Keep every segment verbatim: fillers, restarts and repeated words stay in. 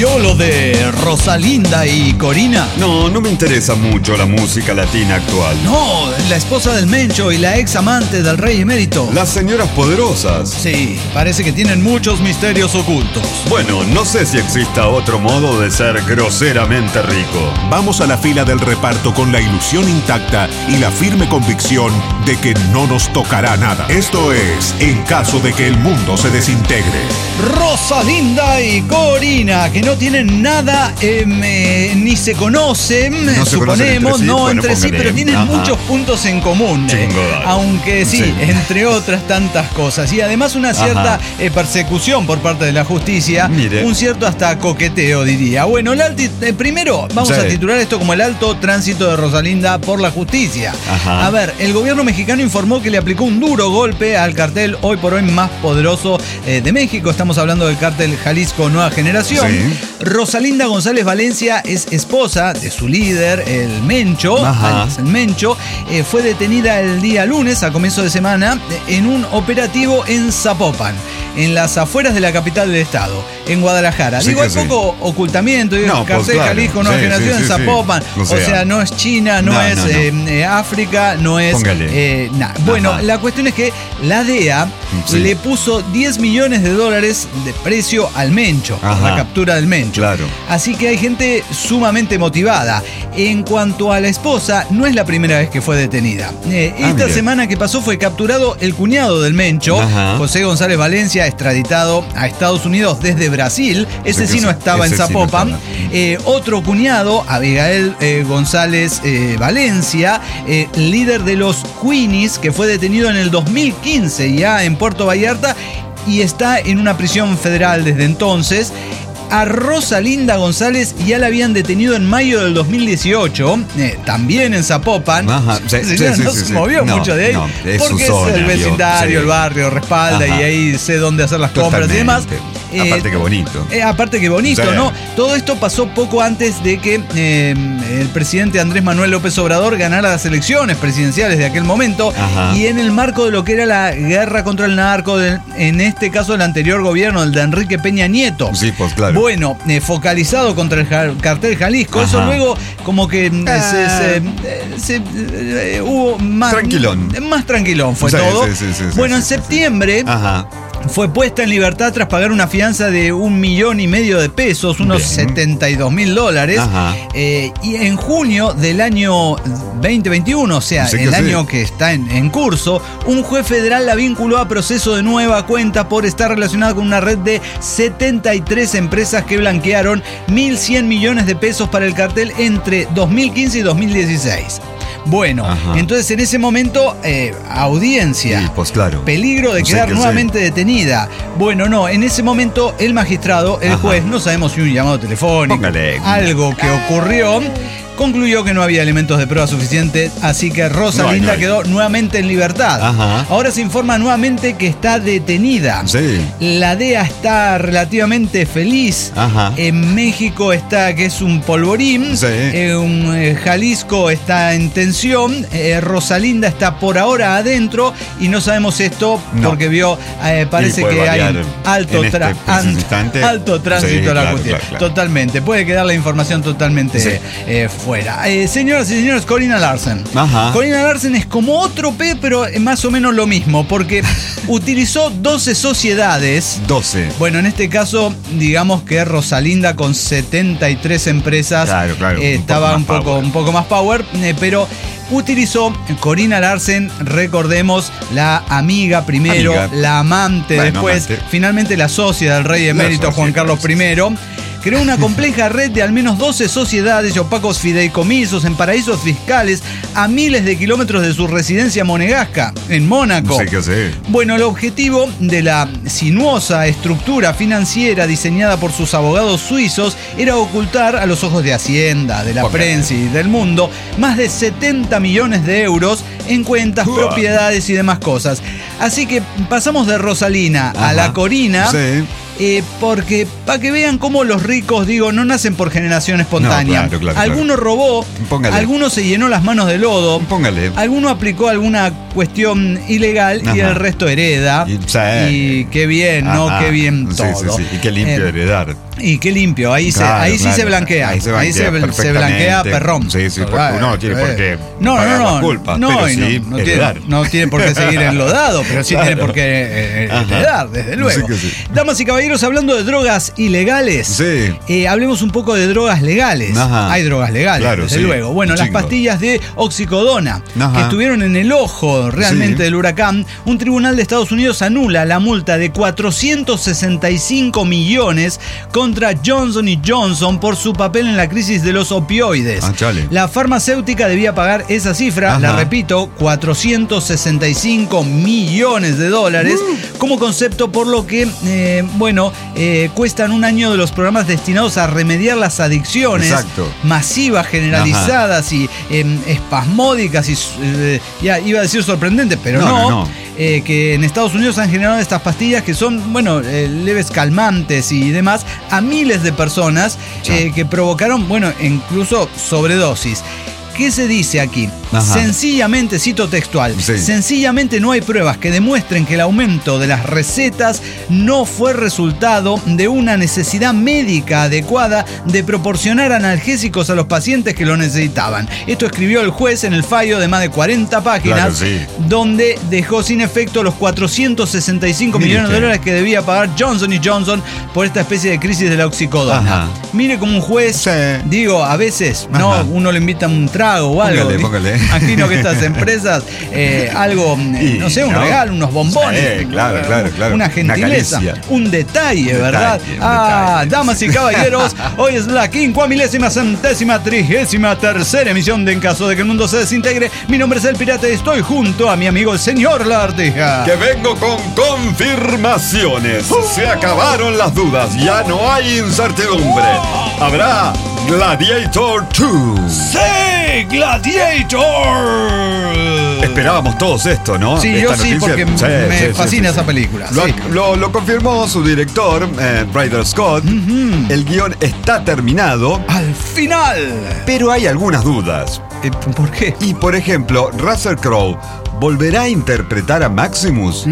¿Vio lo de Rosalinda y Corina? No, no me interesa mucho la música latina actual. No, la esposa del Mencho y la ex amante del rey emérito. Las señoras poderosas. Sí, parece que tienen muchos misterios ocultos. Bueno, no sé si exista otro modo de ser groseramente rico. Vamos a la fila del reparto con la ilusión intacta y la firme convicción de que no nos tocará nada. Esto es, en caso de que el mundo se desintegre. Rosalinda y Corina, que no tienen nada, eh, eh, ni se conocen, no se suponemos, conocen entre sí, no bueno, entre sí, póngale. pero tienen Ajá. muchos puntos en común. eh, Chingo. aunque sí, Sí. entre otras tantas cosas. Y además una cierta eh, persecución por parte de la justicia, Mire. un cierto hasta coqueteo, diría. Bueno, el alti- eh, primero vamos Sí. a titular esto como el alto tránsito de Rosalinda por la justicia. Ajá. A ver, el gobierno mexicano informó que le aplicó un duro golpe al cartel hoy por hoy más poderoso eh, de México. Estamos hablando del cártel Jalisco Nueva Generación. Sí. Rosalinda González Valencia es esposa de su líder, el Mencho. Ajá. alias El Mencho eh, fue detenida el día lunes, a comienzo de semana, en un operativo en Zapopan, en las afueras de la capital del estado, en Guadalajara. Sí Digo, que hay sí. poco ocultamiento. Digo, No, pues, cartel claro. Jalisco Nueva Sí, Generación sí, en sí, sí. Zapopan. O O sea, sea, no es China, no, no, es no, no. eh, eh, África, no es Póngale. eh, nada. Bueno, Ajá. la cuestión es que la D E A Sí. le puso diez millones de dólares de precio al Mencho, por Ajá. la captura del Mencho. Claro. Así que hay gente sumamente motivada. En cuanto a la esposa, no es la primera vez que fue detenida. Eh, Ah, esta mire. semana que pasó fue capturado el cuñado del Mencho, Ajá. José González Valencia, extraditado a Estados Unidos desde Brasil. Ese Ese sí que no sí, estaba en ese sí no Zapopan. estaba. Eh, otro cuñado, Abigail eh, González eh, Valencia, eh, líder de los Queenies, que fue detenido en el dos mil quince ya en Puerto Vallarta y está en una prisión federal desde entonces. A Rosalinda González ya la habían detenido en mayo del dos mil dieciocho, eh, también en Zapopan. Ajá, sí, La sí, señora sí, no sí, se sí. movió No, mucho de ahí, no, es su porque zona, es el vio, vecindario, sí. el barrio respalda Ajá. y ahí sé dónde hacer las compras y demás. Totalmente. Eh, Aparte que bonito. eh, aparte que bonito, Sí. ¿no? Todo esto pasó poco antes de que eh, el presidente Andrés Manuel López Obrador ganara las elecciones presidenciales de aquel momento. Ajá. Y en el marco de lo que era la guerra contra el narco, de- en este caso el anterior gobierno, el de Enrique Peña Nieto. Sí, pues claro. Bueno, eh, focalizado contra el ja- cartel Jalisco. Ajá. Eso luego como que mm, Ah. se, se- eh, se- eh, hubo más... Tranquilón. Más tranquilón fue Sí, todo. sí, sí, sí, sí, bueno, sí, en sí, septiembre... Ajá. Fue puesta en libertad tras pagar una fianza de un millón y medio de pesos, unos Bien. setenta y dos mil dólares. Ajá. Eh, y en junio del año veinte veintiuno, o sea, Sí que el sí. año que está en, en curso, un juez federal la vinculó a proceso de nueva cuenta por estar relacionada con una red de setenta y tres empresas que blanquearon mil cien millones de pesos para el cartel entre dos mil quince y dos mil dieciséis. Bueno, Ajá. entonces en ese momento, eh, audiencia. Sí, pues claro. Peligro de Sí quedar que sí. nuevamente detenida. Bueno, no, en ese momento el magistrado, el Ajá. juez, no sabemos si un llamado telefónico, Póngale. algo que ocurrió, concluyó que no había elementos de prueba suficientes, así que Rosalinda No hay, no hay. quedó nuevamente en libertad. Ajá. Ahora se informa nuevamente que está detenida. Sí. La D E A está relativamente feliz. Ajá. En México está que es un polvorín. Sí. En eh, Jalisco está en tensión. Eh, Rosalinda está por ahora adentro y no sabemos esto No. porque vio, eh, parece Y puede que hay variar alto, en este tra- preciso an- instante. alto tránsito Sí, a la claro, cuestión. claro, claro. Totalmente. Puede quedar la información totalmente Sí. eh, fuera. Eh, señoras y señores, Corina Larsen. Ajá. Corina Larsen es como otro P, pero es más o menos lo mismo, porque utilizó doce sociedades. doce. Bueno, en este caso, digamos que Rosalinda con setenta y tres empresas Claro, claro, eh, un estaba poco un más poco, power. un poco más power, eh, pero utilizó Corina Larsen, recordemos, la amiga primero, Amiga. la amante Bueno, después, amante. finalmente la socia del rey emérito socia, Juan Carlos sí, sí. primero. Creó una compleja red de al menos doce sociedades y opacos fideicomisos en paraísos fiscales a miles de kilómetros de su residencia monegasca, en Mónaco. No sé qué hacer. Bueno, el objetivo de la sinuosa estructura financiera diseñada por sus abogados suizos era ocultar a los ojos de Hacienda, de la Ok. prensa y del mundo más de setenta millones de euros en cuentas, Uah. propiedades y demás cosas. Así que pasamos de Rosalina a Ajá. la Corina. Sí. eh, porque para que vean cómo los ricos, digo, no nacen por generación espontánea. No, claro, claro, alguno claro. robó, Póngale. alguno se llenó las manos de lodo, Póngale. alguno aplicó alguna cuestión ilegal Ajá. y el resto hereda. Y, sí. Y qué bien, ¿no? Ajá. Qué bien Sí, todo. sí, sí. Y qué limpio Eh, heredar. Y qué limpio, ahí, Claro, se, ahí sí claro. se blanquea. Ahí se blanquea se, se perfectamente. blanquea perrón. Sí, sí, porque Claro, uno no tiene por eh. qué no, pagar no, no, las culpas, no, pero y sí no, no, heredar. tiene, no tiene por qué seguir enlodado, pero sí Claro. tiene por qué eh, Ajá. heredar, desde luego. Sí que sí. Damas y caballeros, hablando de drogas ilegales, Sí. eh, hablemos un poco de drogas legales. Ajá. Hay drogas legales, Claro, desde sí, luego. Bueno, un las chingo. pastillas de oxicodona, Ajá. que estuvieron en el ojo realmente Sí. del huracán, un tribunal de Estados Unidos anula la multa de cuatrocientos sesenta y cinco millones contra Johnson y Johnson por su papel en la crisis de los opioides. Ah, chale. La farmacéutica debía pagar esa cifra, Ajá. la repito, cuatrocientos sesenta y cinco millones de dólares Uh. como concepto, por lo que, eh, bueno, eh, cuestan un año de los programas destinados a remediar las adicciones Exacto. masivas, generalizadas y eh, espasmódicas y, eh, ya iba a decir sorprendentes, pero No, no. no, no. eh, que en Estados Unidos han generado estas pastillas que son, bueno, eh, leves calmantes y demás a miles de personas Ya. eh, que provocaron, bueno, incluso sobredosis. ¿Qué se dice aquí? Ajá. Sencillamente, cito textual, Sí. sencillamente no hay pruebas que demuestren que el aumento de las recetas no fue resultado de una necesidad médica adecuada de proporcionar analgésicos a los pacientes que lo necesitaban. Esto escribió el juez en el fallo de más de cuarenta páginas, Claro, sí. donde dejó sin efecto los cuatrocientos sesenta y cinco Mire millones de usted. dólares que debía pagar Johnson y Johnson por esta especie de crisis de la oxicodona. Ajá. Mire como un juez, Sí. digo, a veces, ¿no? Ajá. Uno le invita un trago o algo. Póngale, póngale. Imagino que estas empresas, eh, algo, eh, Y, no sé, un ¿no? regalo, unos bombones. Sí, claro, claro, claro. Una Una gentileza, caricia. un detalle, Un ¿verdad? detalle, un ah, detalle. damas y caballeros, hoy es la quincuamilésima centésima trigésima tercera emisión de En Caso de que el Mundo se Desintegre. Mi nombre es El Pirata y estoy junto a mi amigo el señor Lagartija. Que vengo con confirmaciones. Se acabaron las dudas, ya no hay incertidumbre. Habrá Gladiator dos. ¡Sí! ¡Gladiator! Esperábamos todos esto, ¿no? Sí, Esta yo sí, noticia. porque Sí, me sí, sí, fascina sí, esa sí. película. Lo, sí. lo- lo confirmó su director, eh, Ryder Scott. El guión está terminado, Al final. pero hay algunas dudas. Eh, ¿Por qué? Y por ejemplo, Russell Crowe volverá a interpretar a Maximus.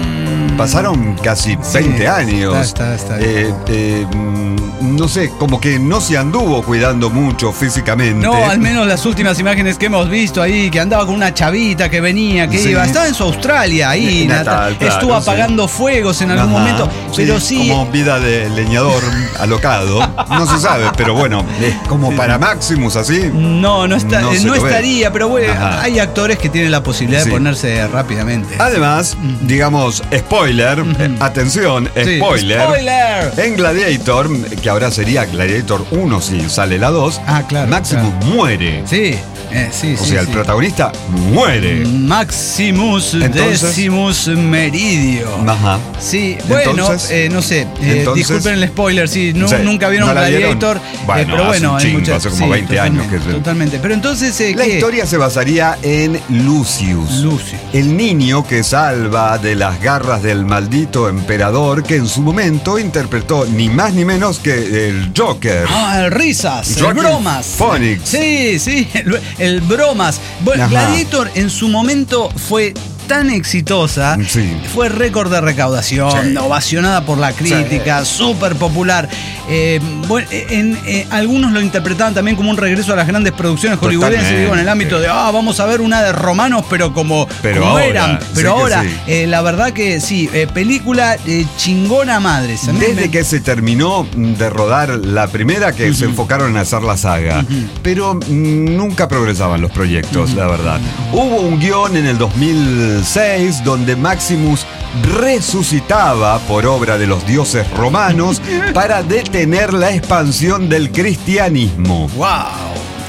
Pasaron casi Mm. Sí, veinte años. está, está, está. Eh, eh, mm, no sé, como que no se anduvo cuidando mucho físicamente. No, al menos las últimas imágenes que hemos visto ahí, que andaba con una chavita que venía, que Sí. iba. Estaba en su Australia ahí, Natal, Natal, claro, estuvo sí. apagando fuegos en algún Ajá, momento, pero sí. Como vida de leñador alocado. No se sabe, pero bueno, es como para Maximus así. No, no, está, No eh, se no lo ve. estaría, pero bueno, Ajá. hay actores que tienen la posibilidad Sí. de ponerse rápidamente. Además, digamos, spoiler, eh, atención, Sí, spoiler. ¡Spoiler! En Gladiator, que ahora sería Gladiator uno si sale la dos, Ah, claro, Maximus claro. muere. Sí, eh, sí, O sí. sea, el sí. protagonista muere. Maximus Entonces- Decimus Meridio. Ajá. Sí, bueno, Entonces- eh, no sé, eh, entonces- disculpen el spoiler, sí, nu- Sí, nunca vieron ¿no la vieron? Gladiator, Bueno, eh, pero hace bueno, un hay chingo, muchas- hace como sí, veinte años que totalmente, se- totalmente. Pero entonces, eh, La ¿qué? historia se basaría en Lucius. Lucius. El niño que salva de las garras del maldito emperador que en su momento interpretó ni más ni menos que el Joker. Ah, el risas, el Joaquin bromas. Phoenix. Sí, sí, el, el bromas. Bueno, Ajá. Gladiator en su momento fue tan exitosa, Sí. fue récord de recaudación, Sí. ovacionada por la crítica, súper popular. Eh, bueno, en, eh, algunos lo interpretaban también como un regreso a las grandes producciones hollywoodenses, Totalmente. digo, en el ámbito de, ah, vamos a ver una de romanos, pero como, Pero como ahora, eran. Pero sí que ahora, sí. eh, la verdad que sí, eh, película eh, chingona madres. A mí Desde me- que se terminó de rodar la primera, que se enfocaron en hacer la saga. Pero mm, nunca progresaban los proyectos, la verdad. Hubo un guión en el dos mil seis donde Maximus resucitaba por obra de los dioses romanos para detener la expansión del cristianismo. ¡Wow!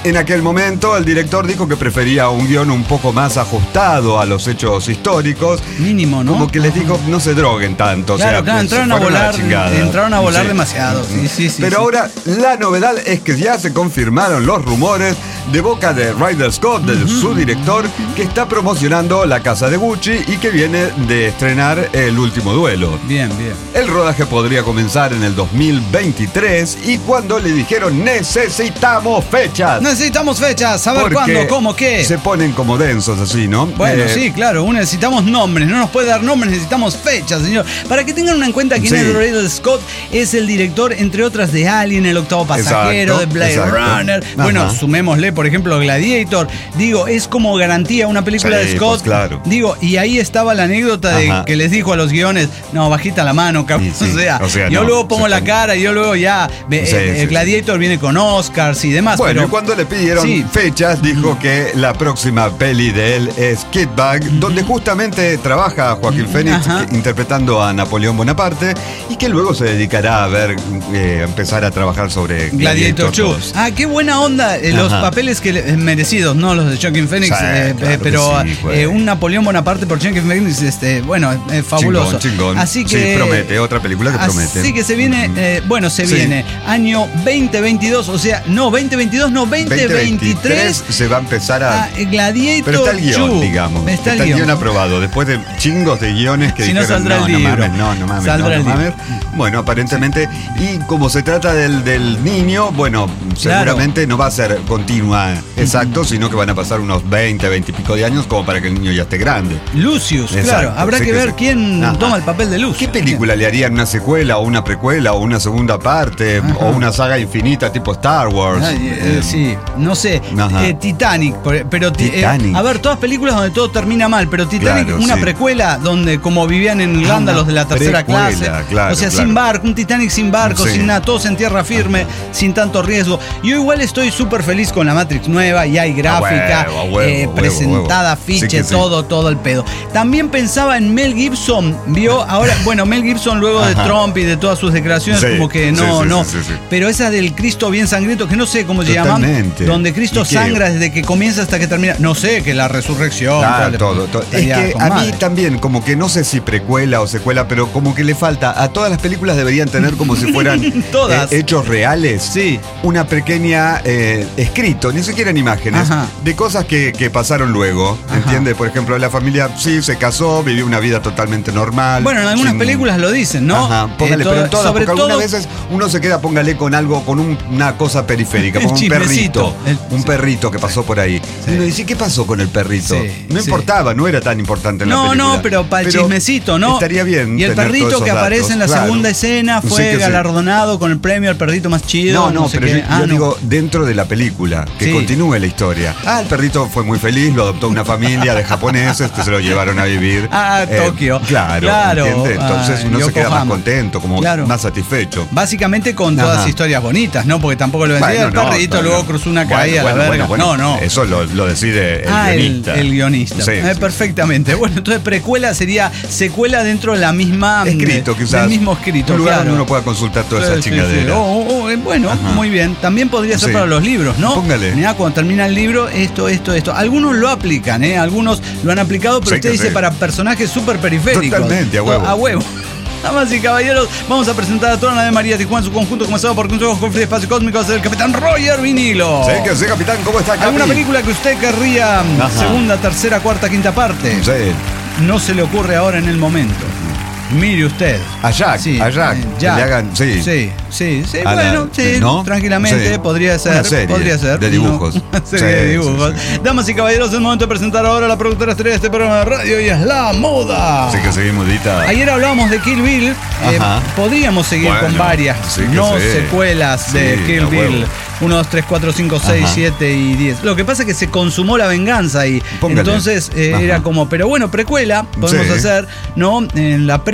En aquel momento el director dijo que prefería un guión un poco más ajustado a los hechos históricos. Mínimo, ¿no? Como que les dijo, no se droguen tanto. Claro, o sea, claro, entraron a volar, entraron a volar sí. demasiado. Sí, sí, sí. Pero sí. ahora la novedad es que ya se confirmaron los rumores de boca de Ridley Scott, de uh-huh. su director, que está promocionando La Casa de Gucci y que viene de estrenar El Último Duelo. Bien, bien. El rodaje podría comenzar en el dos mil veintitrés y cuando le dijeron necesitamos fechas. Necesitamos fechas, a ver cuándo, cómo, qué. Se ponen como densos así, ¿no? Bueno, eh, sí, claro, un, necesitamos nombres, no nos puede dar nombres, necesitamos fechas, señor. Para que tengan en cuenta quién sí. es Ridley Scott, es el director, entre otras, de Alien, El Octavo Pasajero, exacto, de Blade exacto. Runner. Ajá. Bueno, sumémosle, por ejemplo, Gladiator. Digo, es como garantía una película sí, de Scott. Pues claro. Digo, y ahí estaba la anécdota de Ajá. que les dijo a los guiones, no, bajita la mano, cabrón. Sí, sí. O, sea, o sea, yo no, luego pongo la cara y yo luego ya. Sí, eh, sí, el Gladiator sí. viene con Oscars y demás. Bueno, pero, y cuando le pidieron sí. fechas, dijo mm. que la próxima peli de él es Kid Bag, mm-hmm. donde justamente trabaja Joaquín Phoenix que, interpretando a Napoleón Bonaparte y que luego se dedicará a ver, eh, empezar a trabajar sobre Gladiator dos. Ah, qué buena onda, eh, los papeles que le, merecidos, ¿no? Los de Joaquin Phoenix, sí, eh, claro pero sí, eh, un Napoleón Bonaparte por Joaquin Phoenix, este, bueno, es fabuloso. Chingón, chingón. Así que sí, promete, otra película que promete. Así que se viene, eh, bueno, se sí. viene año veinte veintidós, o sea, no, veinte veintidós, no, veinte veintitrés. Se va a empezar a... a Gladiator Pero está el guión, Chu. digamos. Está, está el el guión. guión aprobado. Después de chingos de guiones que si dijeron, no saldrá no, el no libro. mames, no, no mames, saldrá no, no el mames. Bueno, aparentemente, y como se trata del, del niño, bueno, seguramente claro. no va a ser continua, exacto, sino que van a pasar unos veinte, veinte y pico de años como para que el niño ya esté grande. Lucius, exacto. Claro. Habrá sí que, que ver sí. quién Ajá. toma el papel de Lucius. ¿Qué película le harían una secuela o una precuela o una segunda parte Ajá. o una saga infinita tipo Star Wars? Ay, eh, eh, sí, no sé. Eh, Titanic, pero Titanic. Eh, a ver, todas películas donde todo termina mal, pero Titanic, claro, una sí. precuela donde como vivían en Irlanda ah, los de la tercera precuela, clase. Claro, o sea, claro. sin barco, un Titanic sin barco, sí. sin nada, todos en tierra firme, sin tanto riesgo. Yo igual estoy súper feliz con la Matrix nueva, y hay gráfica, a huevo, a huevo, eh, huevo, presentada, huevo. afiche, sí todo, sí. todo el pedo. También pensaba en Mel Gibson, vio, ahora, bueno, Mel Gibson luego de Ajá. Trump y de todas sus declaraciones, sí, como que no, sí, sí, no. Sí, sí, sí. Pero esa del Cristo bien sangriento, que no sé cómo se llama, donde Cristo sangra desde que comienza hasta que termina. No sé, que la resurrección. Claro, todo, todo. Es que a madre. mí también, como que no sé si precuela o secuela, pero como que le falta. A todas las películas deberían tener como si fueran todas. Eh, hechos reales. Sí. Una pequeña eh, escrito, ni siquiera en imágenes, Ajá. de cosas que, que pasaron luego. ¿Entiendes? Por ejemplo, la familia sí se casó, vivió una vida totalmente normal. Bueno, en algunas sin... películas lo dicen, ¿no? Ajá, póngale, eh, todo, pero en todas, sobre porque todo... algunas veces uno se queda, póngale con algo, con un, una cosa periférica, como un perrito. El, un sí. perrito que pasó por ahí. Sí. Y uno dice, ¿qué pasó con el perrito? Sí, no sí. importaba, no era tan importante en no, la película. No, pero para el chismecito, ¿no? Estaría bien. Y el perrito que aparece datos, en la claro. segunda escena fue sí galardonado sí. con el premio al perrito más chido. No, no, no sé pero qué. yo, ah, yo no. digo dentro de la película, que sí. continúe la historia. Ah, el perrito fue muy feliz, lo adoptó una familia de japoneses que se lo llevaron a vivir. Ah, eh, Tokio. Claro, claro. ¿entiendes? Entonces uno ah, se queda Yokohama. más contento, como claro. más satisfecho. Básicamente con todas Ajá. historias bonitas, ¿no? Porque tampoco lo decía bueno, el perrito, no, luego no. cruzó una caída bueno, a la bueno, verga. Bueno, bueno, no, no. Eso lo, lo decide el ah, guionista. El, el guionista. Sí, eh, sí. Perfectamente. Bueno, entonces precuela sería secuela dentro de la misma... Escrito, quizás. El mismo escrito, un lugar claro. donde uno pueda consultar toda sí, esa sí, chingadera. Sí. Oh, oh, oh, bueno, Ajá. muy bien. También podría ser sí. para los libros, ¿no? Póngale. Mirá, cuando termina el libro, esto, esto, esto. Algunos lo aplican, ¿eh? Algunos lo han aplicado, pero sí usted dice sí. para personajes súper periféricos. Totalmente, a huevo. A huevo. Damas y caballeros, vamos a presentar a toda la de María Tijuana, su conjunto comenzado por consejos con Free Espacio Cósmico del Capitán Roger Vinilo. Sí, que sí, capitán, ¿cómo está, Capi? ¿Alguna película que usted querría Ajá. segunda, tercera, cuarta, quinta parte? Sí. No se le ocurre ahora en el momento. Mire usted. A Jack, sí, a Jack. Eh, Jack. Que le hagan, sí. Sí, sí, sí. A bueno, la, sí, ¿no? tranquilamente sí. podría ser. Una serie podría ser. De dibujos. No, una serie sí, de dibujos. Sí, sí. Damas y caballeros, es el momento de presentar ahora a la productora estrella de este programa de radio y es la moda. Sí, que seguimos, Dita. Ayer hablábamos de Kill Bill. Eh, podríamos seguir bueno, con varias sí no sí. secuelas de sí, Kill Bill. uno, dos, tres, cuatro, cinco, seis, siete y diez. Lo que pasa es que se consumó la venganza y Póngale. entonces eh, era como, pero bueno, precuela, podemos sí. hacer, ¿no? En la previa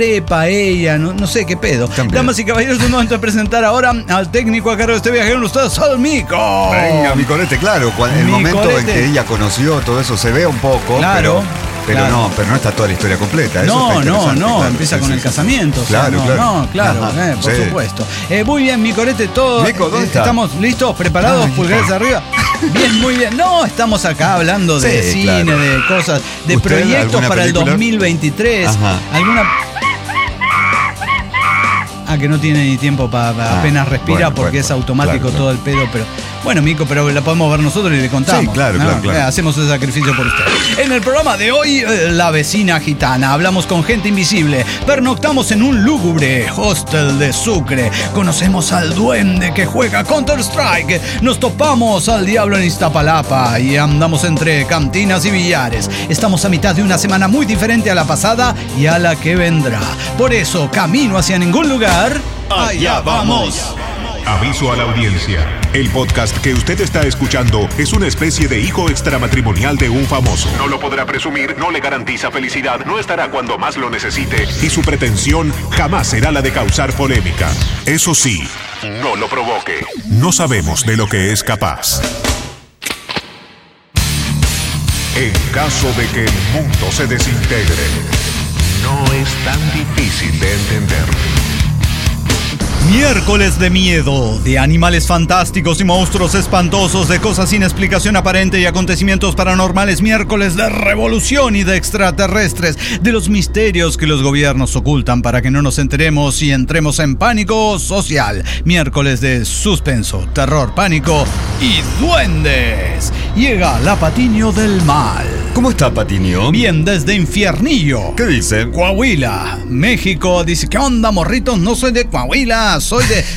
prepa ella, no, no sé qué pedo. También. Damas y caballeros, es un momento de presentar ahora al técnico a cargo de este viaje con ustedes, al Mico. Venga, mi Corete, claro, cuando, el Mi momento Corete. en que ella conoció todo eso se ve un poco, Claro, pero, pero claro. no, pero no está toda la historia completa. Eso No, está no, interesante, no, claro. empieza Sí, con sí, el sí. casamiento. o sea, Claro, no, claro. no, claro, Ajá, eh, por sí. supuesto. Eh, muy bien, mi Corete, todo. Mico, ¿dónde eh, está? ¿Estamos listos, preparados, Ay, pulgares arriba? Bien, muy bien. No, estamos acá hablando de Sí, cine, claro. de cosas, de ¿Usted, proyectos alguna para película? el dos mil veintitrés. Ajá. ¿Alguna? Ah, que no tiene ni tiempo para Ah, apenas respira bueno, porque bueno, es automático claro, todo el pedo, pero bueno, Mico, pero la podemos ver nosotros y le contamos. Sí, claro, ¿no? claro, claro. Eh, hacemos ese sacrificio por usted. En el programa de hoy, eh, La Vecina Gitana. Hablamos con gente invisible, pernoctamos en un lúgubre hostel de Sucre, conocemos al duende que juega Counter-Strike, nos topamos al diablo en Iztapalapa y andamos entre cantinas y billares. Estamos a mitad de una semana muy diferente a la pasada y a la que vendrá. Por eso, camino hacia ningún lugar. Allá vamos. Aviso a la audiencia. El podcast que usted está escuchando es una especie de hijo extramatrimonial de un famoso. No lo podrá presumir, no le garantiza felicidad, no estará cuando más lo necesite y su pretensión jamás será la de causar polémica. Eso sí, no lo provoque. No sabemos de lo que es capaz. En caso de que el mundo se desintegre, no es tan difícil de entender. Miércoles de miedo, de animales fantásticos y monstruos espantosos, de cosas sin explicación aparente y acontecimientos paranormales. Miércoles de revolución y de extraterrestres, de los misterios que los gobiernos ocultan para que no nos enteremos y entremos en pánico social. Miércoles de suspenso, terror, pánico y duendes. Llega la Patiño del mal. ¿Cómo está, Patiño? Bien, desde Infiernillo. ¿Qué dice? Coahuila, México. Dice, ¿qué onda, morritos? No soy de Coahuila, soy de...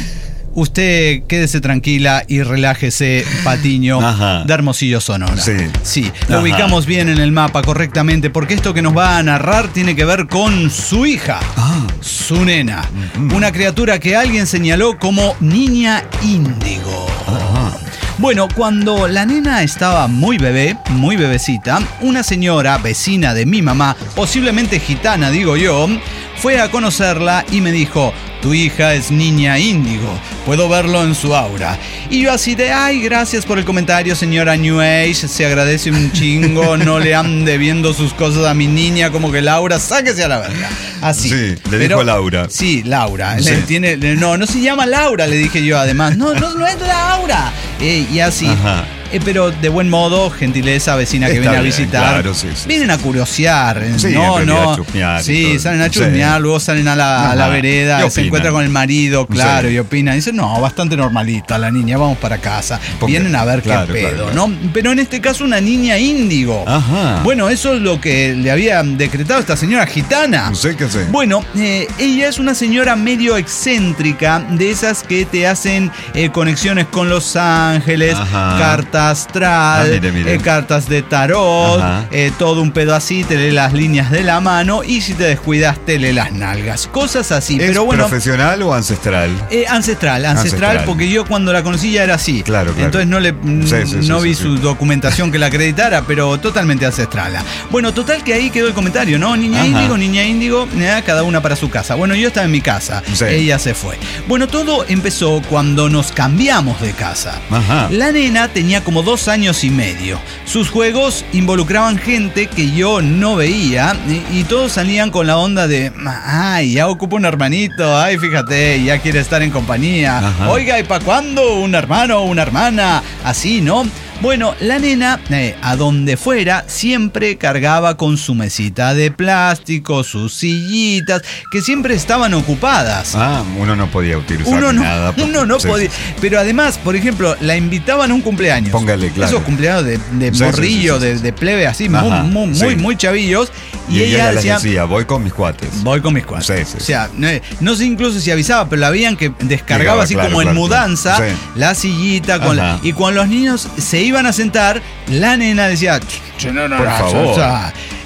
Usted quédese tranquila y relájese, Patiño, Ajá. de Hermosillo, Sonora. Sí. Sí, lo Ajá. ubicamos bien en el mapa correctamente porque esto que nos va a narrar tiene que ver con su hija, Ah. su nena. Una criatura que alguien señaló como niña índigo. Ajá. Bueno, cuando la nena estaba muy bebé, muy bebecita, una señora vecina de mi mamá, posiblemente gitana, digo yo, fue a conocerla y me dijo, tu hija es niña índigo, puedo verlo en su aura. Y yo así de, ay, gracias por el comentario, señora New Age, se agradece un chingo, no le ande viendo sus cosas a mi niña, como que Laura, sáquese a la verga. Así. Sí, le dijo Laura. Sí, Laura. Sí. Le tiene, le- no, no se llama Laura, le dije yo además. No, no, no es Laura. Eh, y así. Ajá. Eh, pero de buen modo, gentileza, vecina que Está viene a bien, visitar. claro, sí, sí, Vienen a curiosear. eh, Sí, no, en realidad, no. a chusmear y Sí, todo. salen a Sí. chusmear, luego salen a la, a la Ajá. vereda, Y se opinan. encuentran con el marido, claro, Sí. y opinan. Dicen, no, bastante normalita la niña, vamos para casa. Porque- Vienen a ver claro, qué claro, pedo, claro. ¿no? Pero en este caso, una niña índigo. Ajá. Bueno, eso es lo que le había decretado esta señora gitana. No sé qué sé. Bueno, eh, ella es una señora medio excéntrica, de esas que te hacen eh, conexiones con los ángeles, Ajá. carta astral, Ah, mire, mire. eh, cartas de tarot, Ajá. eh, todo un pedo así, te lee las líneas de la mano y si te descuidas te lee las nalgas, cosas así. ¿Es Pero bueno, profesional o ancestral? eh, ancestral, ancestral, Ancestral. porque yo cuando la conocí ya era así. Claro, claro. Entonces no le mm, Sí, sí, sí, no sí, vi sí. su documentación que la acreditara, pero totalmente ancestral. Bueno, total que ahí quedó el comentario, ¿no? Niña Ajá. índigo, niña índigo, eh, cada una para su casa. Bueno, yo estaba en mi casa, Sí. ella se fue. Bueno, todo empezó cuando nos cambiamos de casa. Ajá. La nena tenía como dos años y medio. Sus juegos involucraban gente que yo no veía y, y todos salían con la onda de, ay, ya ocupa un hermanito, ay, fíjate, ya quiere estar en compañía. Ajá. Oiga, ¿y para cuándo un hermano o una hermana? Así, ¿no? Bueno, la nena, eh, a donde fuera, siempre cargaba con su mesita de plástico, sus sillitas, que siempre estaban ocupadas. Ah, uno no podía utilizar Uno no, nada. porque- uno no sí, podía. sí, sí. Pero además, por ejemplo, la invitaban a un cumpleaños. Póngale, claro. Esos cumpleaños de, de Sí, sí, morrillo, sí, sí, de, sí. de plebe, así, Ajá, muy, muy, sí. muy, muy chavillos. Y, Y, ella, ella les decía, decía, voy con mis cuates. voy con mis cuates. Sí, sí, O sea, no, no sé incluso si avisaba, pero la veían que descargaba Llegaba, así claro, como en claro, mudanza, claro. Sí. la sillita. Con la- Ajá. y cuando los niños se iban a sentar, la nena decía, "Che, no, no, Por no, favor". o sea,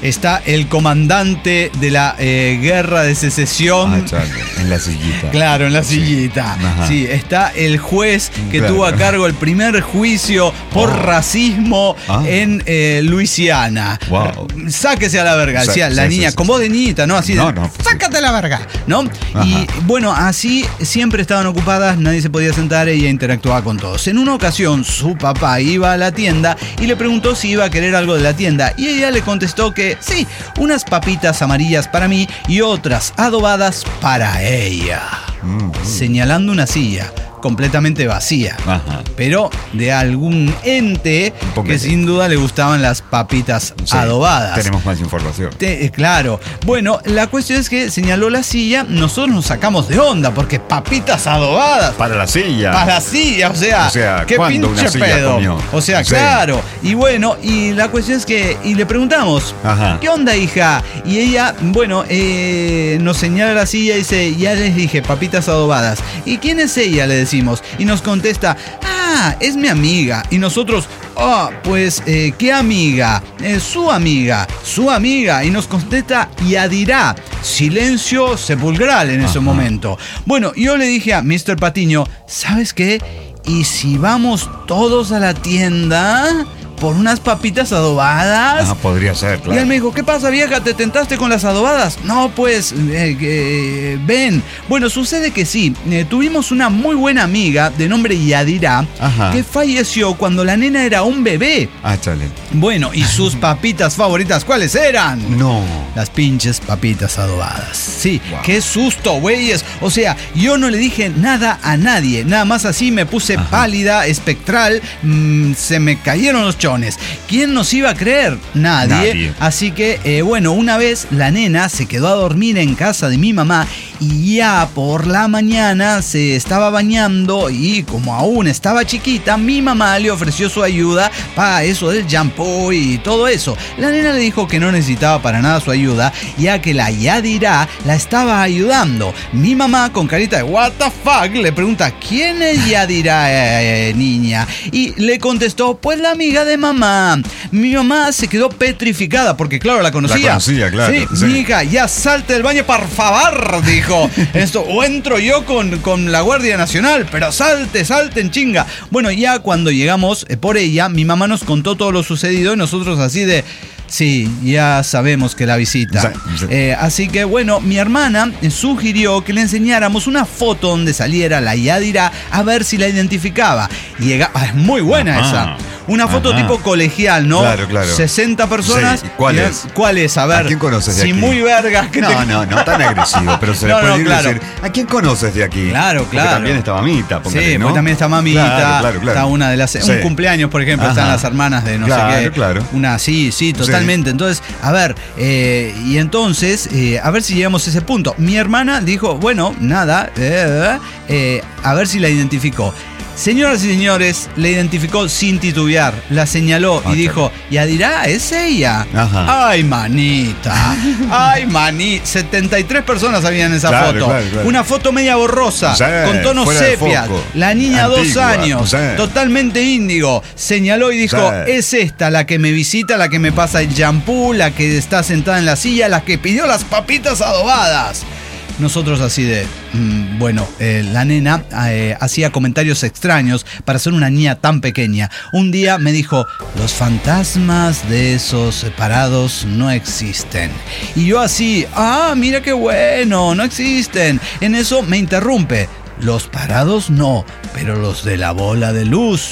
está el comandante de la eh, guerra de secesión. Ah, chale, en la sillita. Claro, en la sillita. Sí, sí, está el juez que claro. tuvo a cargo el primer juicio por oh. racismo ah. en eh, Luisiana. Wow. Sáquese a la verga, decía sí, la sí, niña, sí, con sí. voz de niñita, ¿no? Así no, de, no, sácate a la verga, ¿no? Ajá. Y bueno, así siempre estaban ocupadas, nadie se podía sentar, ella interactuaba con todos. En una ocasión, su papá iba a la tienda y le preguntó si iba a querer algo de la tienda. Y ella le contestó que sí, unas papitas amarillas para mí y otras adobadas para ella. Mm-hmm. Señalando una silla completamente vacía, ajá. pero de algún ente que sin duda le gustaban las papitas sí, adobadas. Tenemos más información. Te, eh, claro. Bueno, la cuestión es que señaló la silla, nosotros nos sacamos de onda porque papitas adobadas. Para la silla. Para la silla, o sea, o sea qué pinche pedo. Comió? O sea, sí. claro. Y bueno, y la cuestión es que, y le preguntamos, ajá. ¿qué onda, hija? Y ella, bueno, eh, nos señala la silla y dice, ya les dije, papitas adobadas. ¿Y quién es ella? Le decimos. Y nos contesta, ah, es mi amiga. Y nosotros, ah, oh, pues, eh, ¿qué amiga? Eh, su amiga, su amiga. Y nos contesta, Yadirá. Silencio sepulcral en ese momento. Bueno, yo le dije a mister Patiño, ¿sabes qué? ¿Y si vamos todos a la tienda por unas papitas adobadas? Ah, podría ser, claro. Y él me dijo, ¿qué pasa, vieja? ¿Te tentaste con las adobadas? No, pues, eh, eh, ven. Bueno, sucede que sí. Eh, tuvimos una muy buena amiga de nombre Yadira, ajá. que falleció cuando la nena era un bebé. Ah, chale. Bueno, ¿y sus papitas favoritas cuáles eran? No. Las pinches papitas adobadas. Sí, wow. Qué susto, güeyes. O sea, yo no le dije nada a nadie. Nada más así me puse ajá. pálida, espectral. Mmm, se me cayeron los chones. ¿Quién nos iba a creer? Nadie. Nadie. Así que, eh, bueno, una vez la nena se quedó a dormir en casa de mi mamá y ya por la mañana se estaba bañando y como aún estaba chiquita, mi mamá le ofreció su ayuda para eso del shampoo y todo eso. La nena le dijo que no necesitaba para nada su ayuda, ya que la Yadira la estaba ayudando. Mi mamá, con carita de what the fuck, le pregunta, ¿quién es Yadira, eh, eh, niña? Y le contestó, pues la amiga de mamá. Mi mamá se quedó petrificada porque claro, la conocía. La conocía, claro. Sí, sí. Mi hija, ya salte del baño, por favor, dijo. Esto, o entro yo con, con la Guardia Nacional, pero salte, salte en chinga. Bueno, ya cuando llegamos eh, por ella, mi mamá nos contó todo lo sucedido y nosotros así de... Sí, ya sabemos que la visita. Sí, sí. Eh, así que bueno, mi hermana sugirió que le enseñáramos una foto donde saliera la Yadira a ver si la identificaba. Y llega, ah, es muy buena ajá. esa. Una foto ajá. tipo colegial, ¿no? Claro, claro. sesenta personas. Sí. ¿Cuál es? ¿Cuál es? A ver. ¿A quién conoces de si aquí? muy vergas que no, te... no, no tan agresivo, pero se le no, puede no, claro. decir, ¿a quién conoces de aquí? Claro, claro. Porque también está mamita. Póngale, sí, ¿no? pues también está mamita. Claro, claro, claro. Está una de las... Sí. Un cumpleaños, por ejemplo, ajá. están las hermanas de no claro, sé qué. Claro, Una, sí, sí, totalmente. Sí. Entonces, a ver, eh, y entonces, eh, a ver si llegamos a ese punto. Mi hermana dijo, bueno, nada, eh, eh, a ver si la identificó. Señoras y señores, la identificó sin titubear, la señaló okay. y dijo, Yadira, es ella. Ajá. Ay, manita, ay, manita. setenta y tres personas habían en esa claro, foto. Claro, claro. Una foto media borrosa, sí, con tonos sepia. La niña, Antigua, dos años, sí. totalmente índigo. Señaló y dijo, sí. es esta la que me visita, la que me pasa el shampoo, la que está sentada en la silla, la que pidió las papitas adobadas. Nosotros así de, mmm, bueno, eh, la nena eh, hacía comentarios extraños para ser una niña tan pequeña. Un día me dijo, los fantasmas de esos separados no existen. Y yo así, ah, mira qué bueno, no existen. En eso me interrumpe. Los parados no, pero los de la bola de luz,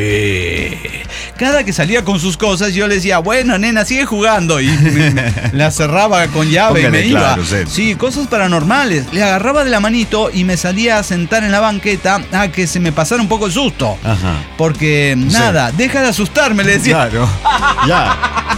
sí. Cada que salía con sus cosas yo le decía, bueno, nena, sigue jugando. Y me, me, la cerraba con llave Póngale, y me claro, iba. Sí. sí, cosas paranormales. Le agarraba de la manito y me salía a sentar en la banqueta a que se me pasara un poco el susto. Ajá. Porque, sí. nada, deja de asustarme, le decía. Claro, ya.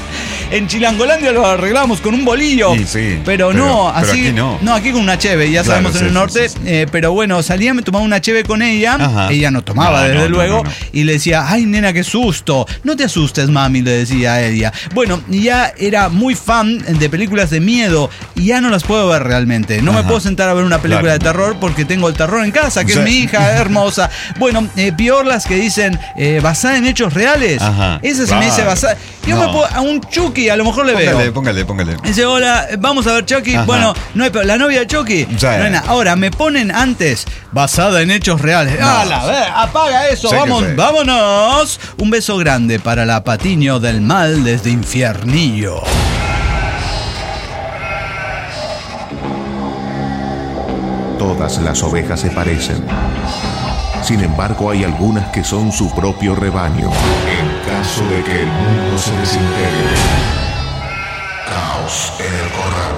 En Chilangolandia lo arreglamos con un bolillo. Sí, sí. Pero, pero no, así. Pero aquí no. No, aquí con una cheve, ya claro, sabemos sí, en el norte. Sí, sí, sí. Eh, pero bueno, salía, me tomaba una cheve con ella. Ajá. Ella no tomaba, no, desde no, luego. No, no, no. Y le decía, ay, nena, qué susto. No te asustes, mami, le decía a ella. Bueno, ya era muy fan de películas de miedo. Y ya no las puedo ver realmente. No Ajá. me puedo sentar a ver una película claro. de terror porque tengo el terror en casa, que sí. es mi hija hermosa. Bueno, eh, peor las que dicen eh, basada en hechos reales. Ajá. Esa se claro. me dice basada. Yo no. me puedo. A un Chucky Chucky, a lo mejor le póngale, veo. Póngale, póngale. Dice, hola, vamos a ver Chucky. Ajá. Bueno, no hay, la novia de Chucky. Sí. No hay nada. Ahora, me ponen antes, basada en hechos reales. No. ¡Hala, a ver, apaga eso! Sí que Vamos, sí. vámonos. Un beso grande para la Patiño del Mal desde Infiernillo. Todas las ovejas se parecen. Sin embargo, hay algunas que son su propio rebaño. En caso de que el mundo se desintegre, caos en el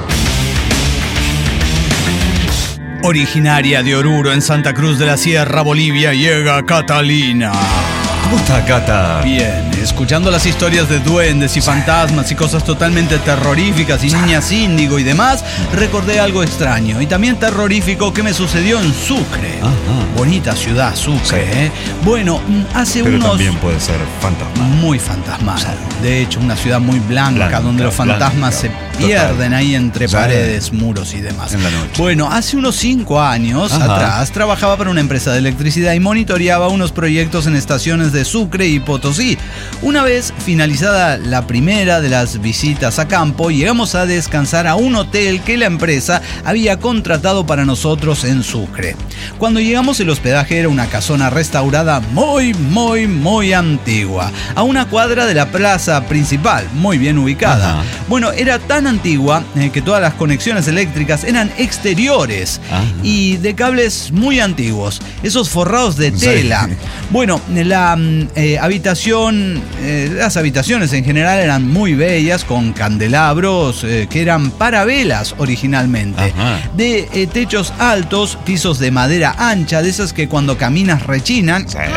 corral. Originaria de Oruro, en Santa Cruz de la Sierra, Bolivia, llega Catalina. ¿Cómo está, Cata? Bien, escuchando las historias de duendes y fantasmas y cosas totalmente terroríficas y niñas índigo y demás, recordé algo extraño y también terrorífico que me sucedió en Sucre. Ajá. Bonita ciudad, Sucre, Sí. ¿eh? Bueno, hace Pero unos... también puede ser fantasma. Muy fantasmal. De hecho, una ciudad muy blanca, Blanca, donde los fantasmas blanca. se pierden ahí entre Sí. paredes, muros y demás. En la noche. Bueno, hace unos cinco años Ajá. atrás trabajaba para una empresa de electricidad y monitoreaba unos proyectos en estaciones de Sucre y Potosí. Una vez finalizada la primera de las visitas a campo, llegamos a descansar a un hotel que la empresa había contratado para nosotros en Sucre. Cuando llegamos, el hospedaje era una casona restaurada muy, muy, muy antigua, a una cuadra de la plaza principal, muy bien ubicada. Ajá. Bueno, era tan antigua eh, que todas las conexiones eléctricas eran exteriores Ajá. y de cables muy antiguos, esos forrados de Sí. tela. Bueno, la mm, eh, habitación, eh, las habitaciones en general eran muy bellas, con candelabros eh, que eran paravelas originalmente, Ajá. de eh, techos altos, pisos de madera ancha, de esas que cuando caminas rechinan, Sí.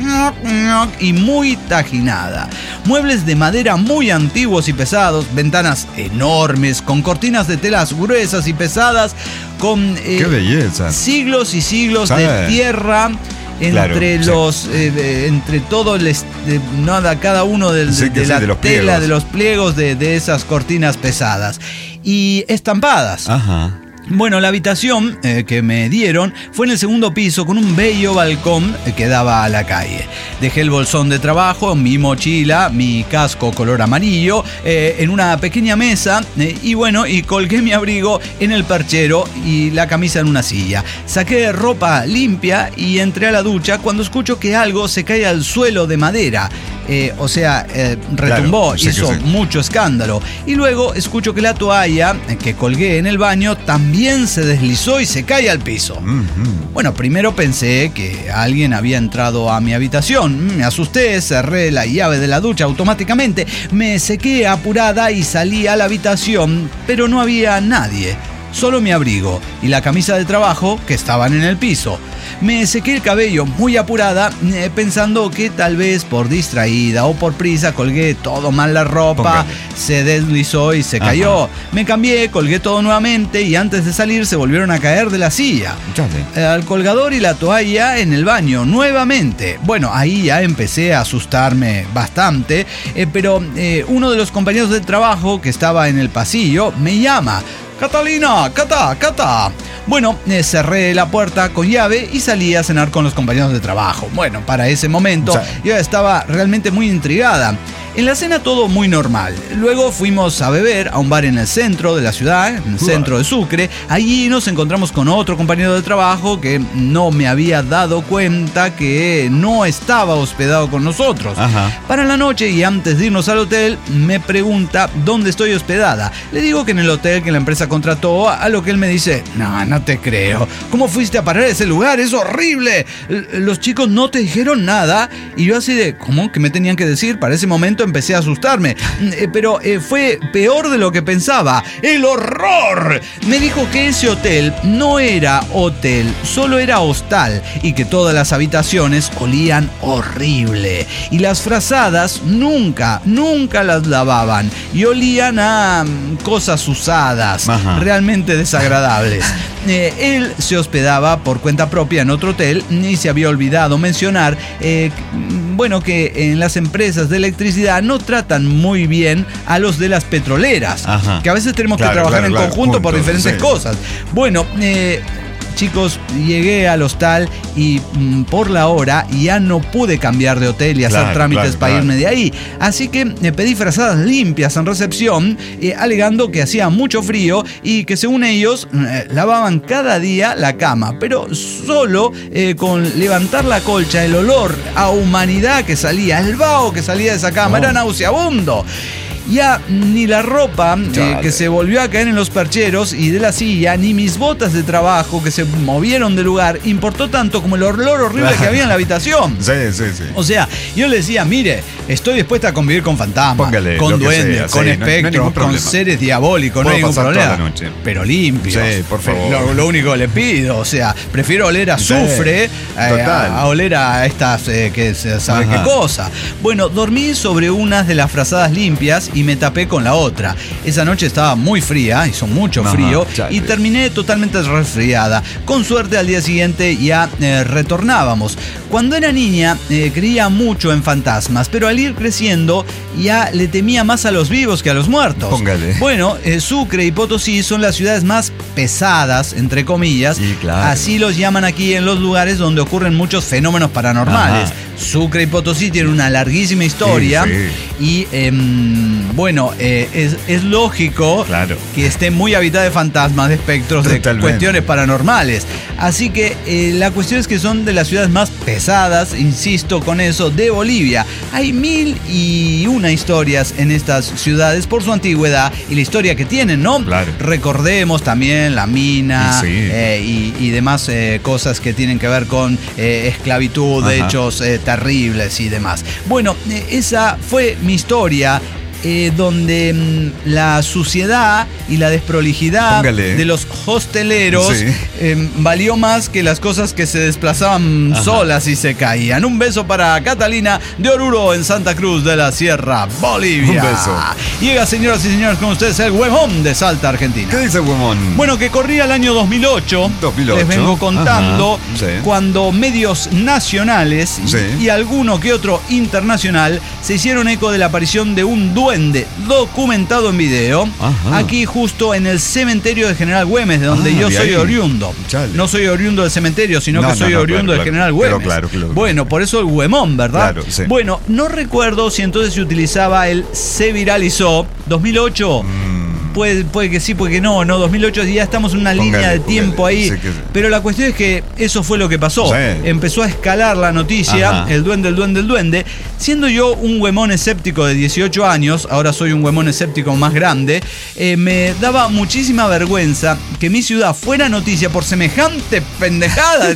y muy tajinada. Muebles de madera muy antiguos y pesados, ventanas enormes, con cortinas de telas gruesas y pesadas, con eh, ¡Qué belleza! siglos y siglos Sí. de tierra Claro, entre sí. los eh, eh, entre todo el est- de, nada, cada uno del- Sí, de, que de sí, la de los tela, pliegos. de los pliegos de, de esas cortinas pesadas y estampadas. Ajá. Bueno, la habitación eh, que me dieron fue en el segundo piso con un bello balcón eh, que daba a la calle. Dejé el bolsón de trabajo, mi mochila, mi casco color amarillo eh, en una pequeña mesa eh, y bueno, y colgué mi abrigo en el perchero y la camisa en una silla. Saqué ropa limpia y entré a la ducha cuando escucho que algo se cae al suelo de madera. Eh, o sea, eh, retumbó, Claro, sí que hizo sí. mucho escándalo. Y luego escucho que la toalla eh, que colgué en el baño también se deslizó y se cae al piso. Ujú. Bueno, primero pensé que alguien había entrado a mi habitación. Me asusté, cerré la llave de la ducha automáticamente, me sequé apurada y salí a la habitación, pero no había nadie. Solo mi abrigo y la camisa de trabajo que estaban en el piso. Me sequé el cabello muy apurada, eh, pensando que tal vez por distraída o por prisa colgué todo mal la ropa, Póngale. se deslizó y se Ajá. cayó. Me cambié, colgué todo nuevamente y antes de salir se volvieron a caer de la silla. Chale. Al colgador y la toalla en el baño nuevamente. Bueno, ahí ya empecé a asustarme bastante, eh, pero eh, uno de los compañeros de trabajo que estaba en el pasillo me llama. Catalina, Cata, Cata. Bueno, eh, cerré la puerta con llave y salí a cenar con los compañeros de trabajo. Bueno, para ese momento Sí. yo estaba realmente muy intrigada. En la cena todo muy normal. Luego fuimos a beber a un bar en el centro de la ciudad, en el centro de Sucre. Allí nos encontramos con otro compañero de trabajo que no me había dado cuenta que no estaba hospedado con nosotros. Ajá. Para la noche y antes de irnos al hotel, me pregunta dónde estoy hospedada. Le digo que en el hotel que la empresa contrató, a lo que él me dice, no, no te creo. ¿Cómo fuiste a parar a ese lugar? Es horrible. L- Los chicos no te dijeron nada. Y yo así de, ¿cómo? ¿Qué me tenían que decir? Para ese momento empecé a asustarme. Eh, Pero eh, fue peor de lo que pensaba. ¡El horror! Me dijo que ese hotel no era hotel, solo era hostal y que todas las habitaciones olían horrible. Y las frazadas nunca, nunca las lavaban y olían a mm, cosas usadas, Ajá. realmente desagradables. Eh, él se hospedaba por cuenta propia en otro hotel y se había olvidado mencionar, eh, bueno, que en las empresas de electricidad no tratan muy bien a los de las petroleras, Ajá. que a veces tenemos Claro, que trabajar claro, en claro, conjunto por juntos, diferentes sí. cosas. Bueno, eh, chicos, llegué al hostal y mm, por la hora ya no pude cambiar de hotel y hacer Claro, trámites claro, para claro. irme de ahí. Así que me pedí frazadas limpias en recepción, eh, alegando que hacía mucho frío y que según ellos eh, lavaban cada día la cama, pero solo eh, con levantar la colcha, el olor a humanidad que salía, el vaho que salía de esa cama, Oh. era nauseabundo. Ya ni la ropa eh, Chale. que se volvió a caer en los percheros y de la silla, ni mis botas de trabajo que se movieron de lugar, importó tanto como el olor horrible que había en la habitación. Sí, sí, sí. O sea, yo le decía, mire, estoy dispuesta a convivir con fantasmas, Póngale con lo que duendes, sea, con sí, no hay- no hay espectros, ningún con problema. seres diabólicos, no Puedo hay ningún pasar problema. toda la noche. Pero limpios. Sí, por favor. Lo, lo único que le pido, o sea, prefiero oler a Sí, azufre eh, total. a, a oler a estas eh, que se sabe Ajá. qué cosa. Bueno, dormí sobre unas de las frazadas limpias y me tapé con la otra. Esa noche estaba muy fría, hizo mucho Ajá, frío, chale. y terminé totalmente resfriada. Con suerte al día siguiente ya eh, retornábamos. Cuando era niña eh, creía mucho en fantasmas, pero al ir creciendo ya le temía más a los vivos que a los muertos. Póngale. Bueno, eh, Sucre y Potosí son las ciudades más pesadas, entre comillas. Sí, claro. Así los llaman aquí en los lugares donde ocurren muchos fenómenos paranormales. Ajá. Sucre y Potosí tienen una larguísima historia. Sí, Y em, bueno, eh, es, es lógico Claro. que esté muy habitada de fantasmas, de espectros, de Totalmente. cuestiones paranormales. Así que eh, la cuestión es que son de las ciudades más pesadas, insisto con eso, de Bolivia. Hay mil y una historias en estas ciudades por su antigüedad y la historia que tienen, ¿no? Claro. Recordemos también la mina Y sí. eh, y, y demás eh, cosas que tienen que ver con eh, esclavitud, Ajá. hechos eh, terribles y demás. Bueno, eh, esa fue mi historia. Eh, donde mm, la suciedad y la desprolijidad Póngale. de los hosteleros Sí. eh, valió más que las cosas que se desplazaban Ajá. solas y se caían. Un beso para Catalina de Oruro en Santa Cruz de la Sierra, Bolivia. Un beso. Llega, señoras y señores, con ustedes el huevón de Salta, Argentina. ¿Qué dice Huemón? Bueno, que corría el año dos mil ocho, dos mil ocho. les vengo contando, Ajá, sí. cuando medios nacionales y- Sí. y alguno que otro internacional se hicieron eco de la aparición de un duende documentado en video, Ajá. aquí justo en el cementerio de General Güemes, de donde Ah, yo de soy ahí. oriundo. Chale. No soy oriundo del cementerio, sino No, que no, soy no, oriundo claro, de claro. General Pero Güemes. claro, claro. Bueno, por eso el Güemón, ¿verdad? Claro, sí. Bueno, no recuerdo si entonces se utilizaba el se viralizó dos mil ocho. Puede, puede que sí, puede que no, no, dos mil ocho ya estamos en una Póngale, línea de póngale, tiempo ahí. sí que sí. Pero la cuestión es que eso fue lo que pasó. Sí. Empezó a escalar la noticia, Ajá. el duende, el duende, el duende. Siendo yo un huemón escéptico de dieciocho años, ahora soy un huemón escéptico más grande, eh, me daba muchísima vergüenza que mi ciudad fuera noticia por semejante pendejada.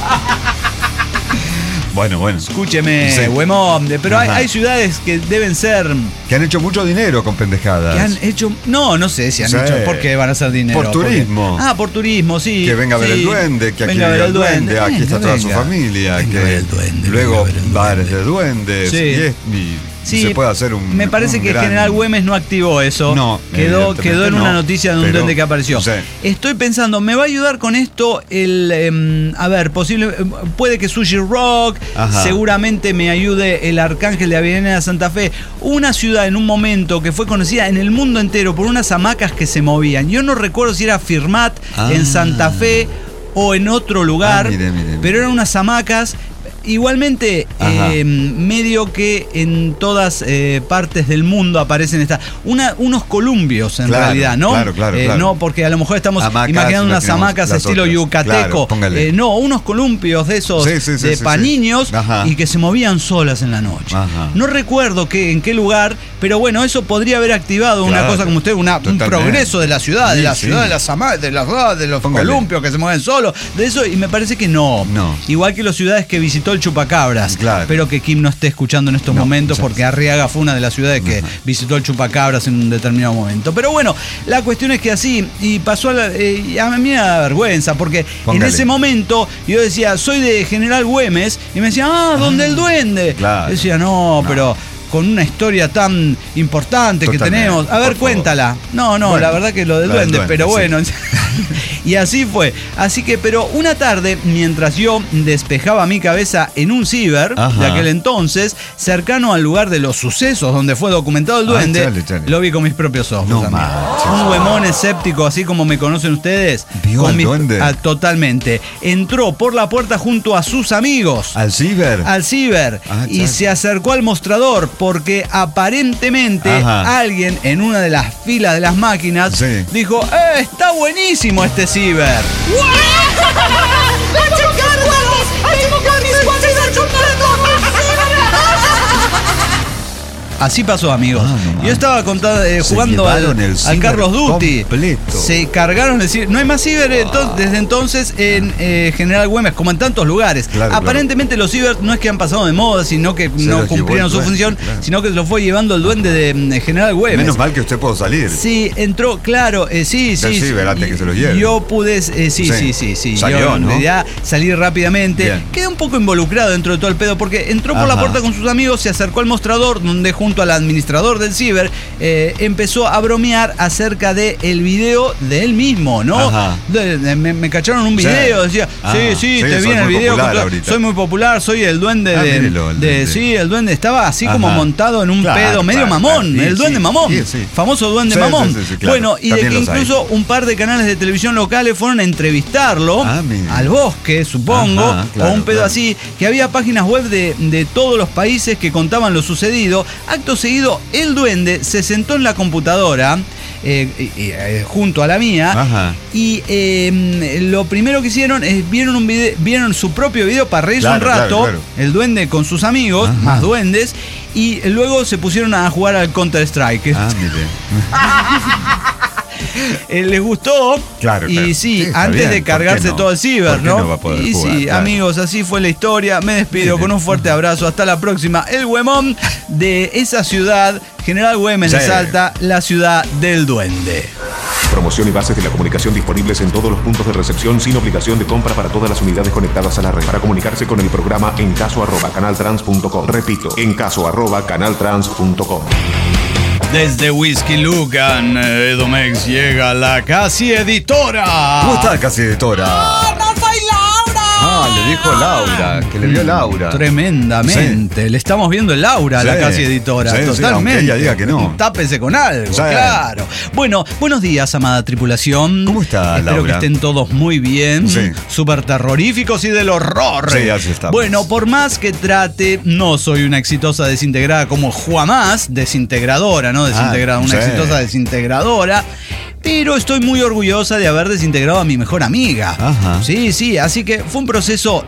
Bueno, bueno. Escúcheme, Sí. huemón. Pero hay, Ajá. hay ciudades que deben ser... Que han hecho mucho dinero con pendejadas. Que han hecho. No, no sé si han Sí. hecho. ¿Por qué van a hacer dinero? Por Porque- turismo. Ah, por turismo, sí. Que venga a ver sí. el duende, que aquí Venga a ver vive el duende. aquí Venga, está toda su venga. familia, Venga que a ver el duende, luego venga a ver el bares duende. de duendes Sí. y, es- y Sí, se puede hacer un me parece un que gran- General Güemes no activó eso. No, quedó, evidentemente quedó en no, una noticia de un pero- duende que apareció. sí. Estoy pensando, ¿me va a ayudar con esto el. em, a ver, posible. em, puede que Sushi Rock, Ajá. seguramente me ayude el Arcángel de Avenida Santa Fe. Una ciudad en un momento que fue conocida en el mundo entero por unas hamacas que se movían. Yo no recuerdo si era Firmat Ah. en Santa Fe o en otro lugar, Ah, mire, mire, pero eran unas hamacas. Igualmente, Ajá. eh, medio que en todas eh, partes del mundo aparecen estas, una, unos columpios en Claro, realidad, ¿no? claro, claro, Eh, claro. no, porque a lo mejor estamos Hamacas, imaginando unas imaginamos hamacas las estilo otras. yucateco. Claro, póngale. Eh, no, unos columpios de esos Sí, sí, sí, de sí, pa' sí. niños Ajá. y que se movían solas en la noche. Ajá. No recuerdo que, en qué lugar, pero bueno, eso podría haber activado una Claro, cosa como usted, una, un totalmente. progreso de la ciudad, de Sí, la sí. ciudad de las hamacas, de, las, de los Póngale. columpios que se mueven solos, de eso, y me parece que no. No. Igual que las ciudades que visitó el Chupacabras. Claro. Espero que Kim no esté escuchando en estos No, momentos ya. porque Arriaga fue una de las ciudades que visitó el Chupacabras en un determinado momento. Pero bueno, la cuestión es que así, y pasó a, la- eh, y a mí me da vergüenza porque Póngale. en ese momento yo decía, soy de General Güemes, y me decía, ah, ¿dónde el duende? Claro. Yo decía, no, No. pero con una historia tan importante Totalmente, que tenemos. A ver, por cuéntala. No, no, Bueno, la verdad que lo del la del duende, duende, pero sí. bueno. Y así fue. Así que, pero una tarde, mientras yo despejaba mi cabeza en un ciber Ajá. de aquel entonces, cercano al lugar de los sucesos donde fue documentado el Ah, duende, chale, chale. lo vi con mis propios ojos. No amigo. manches. Un huemón escéptico, así como me conocen ustedes. ¿Vio con al mis- duende? ah, totalmente. Entró por la puerta junto a sus amigos. ¿Al ciber? Al ciber Ah, y chale. se acercó al mostrador porque aparentemente Ajá. alguien en una de las filas de las máquinas Sí. dijo, ¡eh, está buenísimo este ciber! Así pasó, amigos. Ah, no, man. Yo estaba contando, eh, Se jugando al, llevaron el al ciber Carlos Duty. completo. Se cargaron el ciber. No hay más ciber entonces- desde entonces en eh, General Güemes, como en tantos lugares. Claro, Aparentemente los ciber no es que han pasado de moda, sino que Se no los cumplieron llevó el su duende, función, claro. sino que se lo fue llevando el duende de, de General Güemes. Menos mal que usted pudo salir. Sí, entró, claro, eh, sí, sí. Del ciber antes y- que se lo lleven. Yo pude, eh, sí, sí, Sí. sí, sí. Salió, yo en ¿no? realidad salí rápidamente. Bien. Quedé un poco involucrado dentro de todo el pedo porque entró por la Ajá. puerta con sus amigos, se acercó al mostrador donde junto al administrador del ciber eh, empezó a bromear acerca de el video de él mismo, ¿no? Ajá. De- de- me, me cacharon un Sí. video, decía, Ah, sí, sí, sí, te vi soy en el muy video. popular con todo- ahorita. soy muy popular, soy el duende Ah, de, mírelo, el de- duende. Sí, el duende estaba así como Ajá. montado en un Claro, pedo medio claro, mamón, claro. Sí, el duende sí, mamón, sí, sí. famoso duende Sí, mamón. sí, sí, sí, claro. Bueno, y de También que los hay. incluso un par de canales de televisión locales fueron a entrevistarlo Ah, mira. al bosque, supongo, Ajá, claro, o un pedo claro. así, que había páginas web de, de todos los países que contaban lo sucedido. Acto seguido, el duende se sentó en la computadora eh, eh, eh, junto a la mía Ajá. y eh, lo primero que hicieron es vieron un video, vieron su propio video para reírse Claro, un rato, claro, claro. el duende con sus amigos, Ajá. más duendes, y luego se pusieron a jugar al Counter Strike. Ah, mire. Eh, les gustó. Claro, y claro. sí, Sí, está antes bien, de ¿por qué cargarse no? todo el ciber, ¿Por qué ¿no? no va a poder y jugar? sí, Claro. amigos, así fue la historia. Me despido con un fuerte abrazo. Hasta la próxima. El Huemón de esa ciudad, General Güemes de Sí. Salta, la ciudad del duende. Promoción y bases de la comunicación disponibles en todos los puntos de recepción sin obligación de compra para todas las unidades conectadas a la red. Para comunicarse con el programa en caso arroba canaltrans punto com. Repito, en caso arroba canaltrans punto com. Desde Whisky Lucan, eh, Edomex llega la Casi Editora. ¿Cómo está casi editora? ¡No soy Laura! Ah, le dijo Laura, que le vio Laura. Tremendamente. Le estamos viendo el aura a la Sí. Casi Editora. Sí, sí, Totalmente. aunque ella diga que no. Tápese con algo, Sí. claro. Bueno, buenos días, amada tripulación. ¿Cómo está, Espero Laura? que estén todos muy bien. Sí. Súper terroríficos y del horror. Sí, así estamos. Bueno, por más que trate, no soy una exitosa desintegrada como Juamás, desintegradora, ¿no? Desintegrada, Ah, una sí. exitosa desintegradora. Pero estoy muy orgullosa de haber desintegrado a mi mejor amiga. Ajá. Sí, sí, así que fue un proceso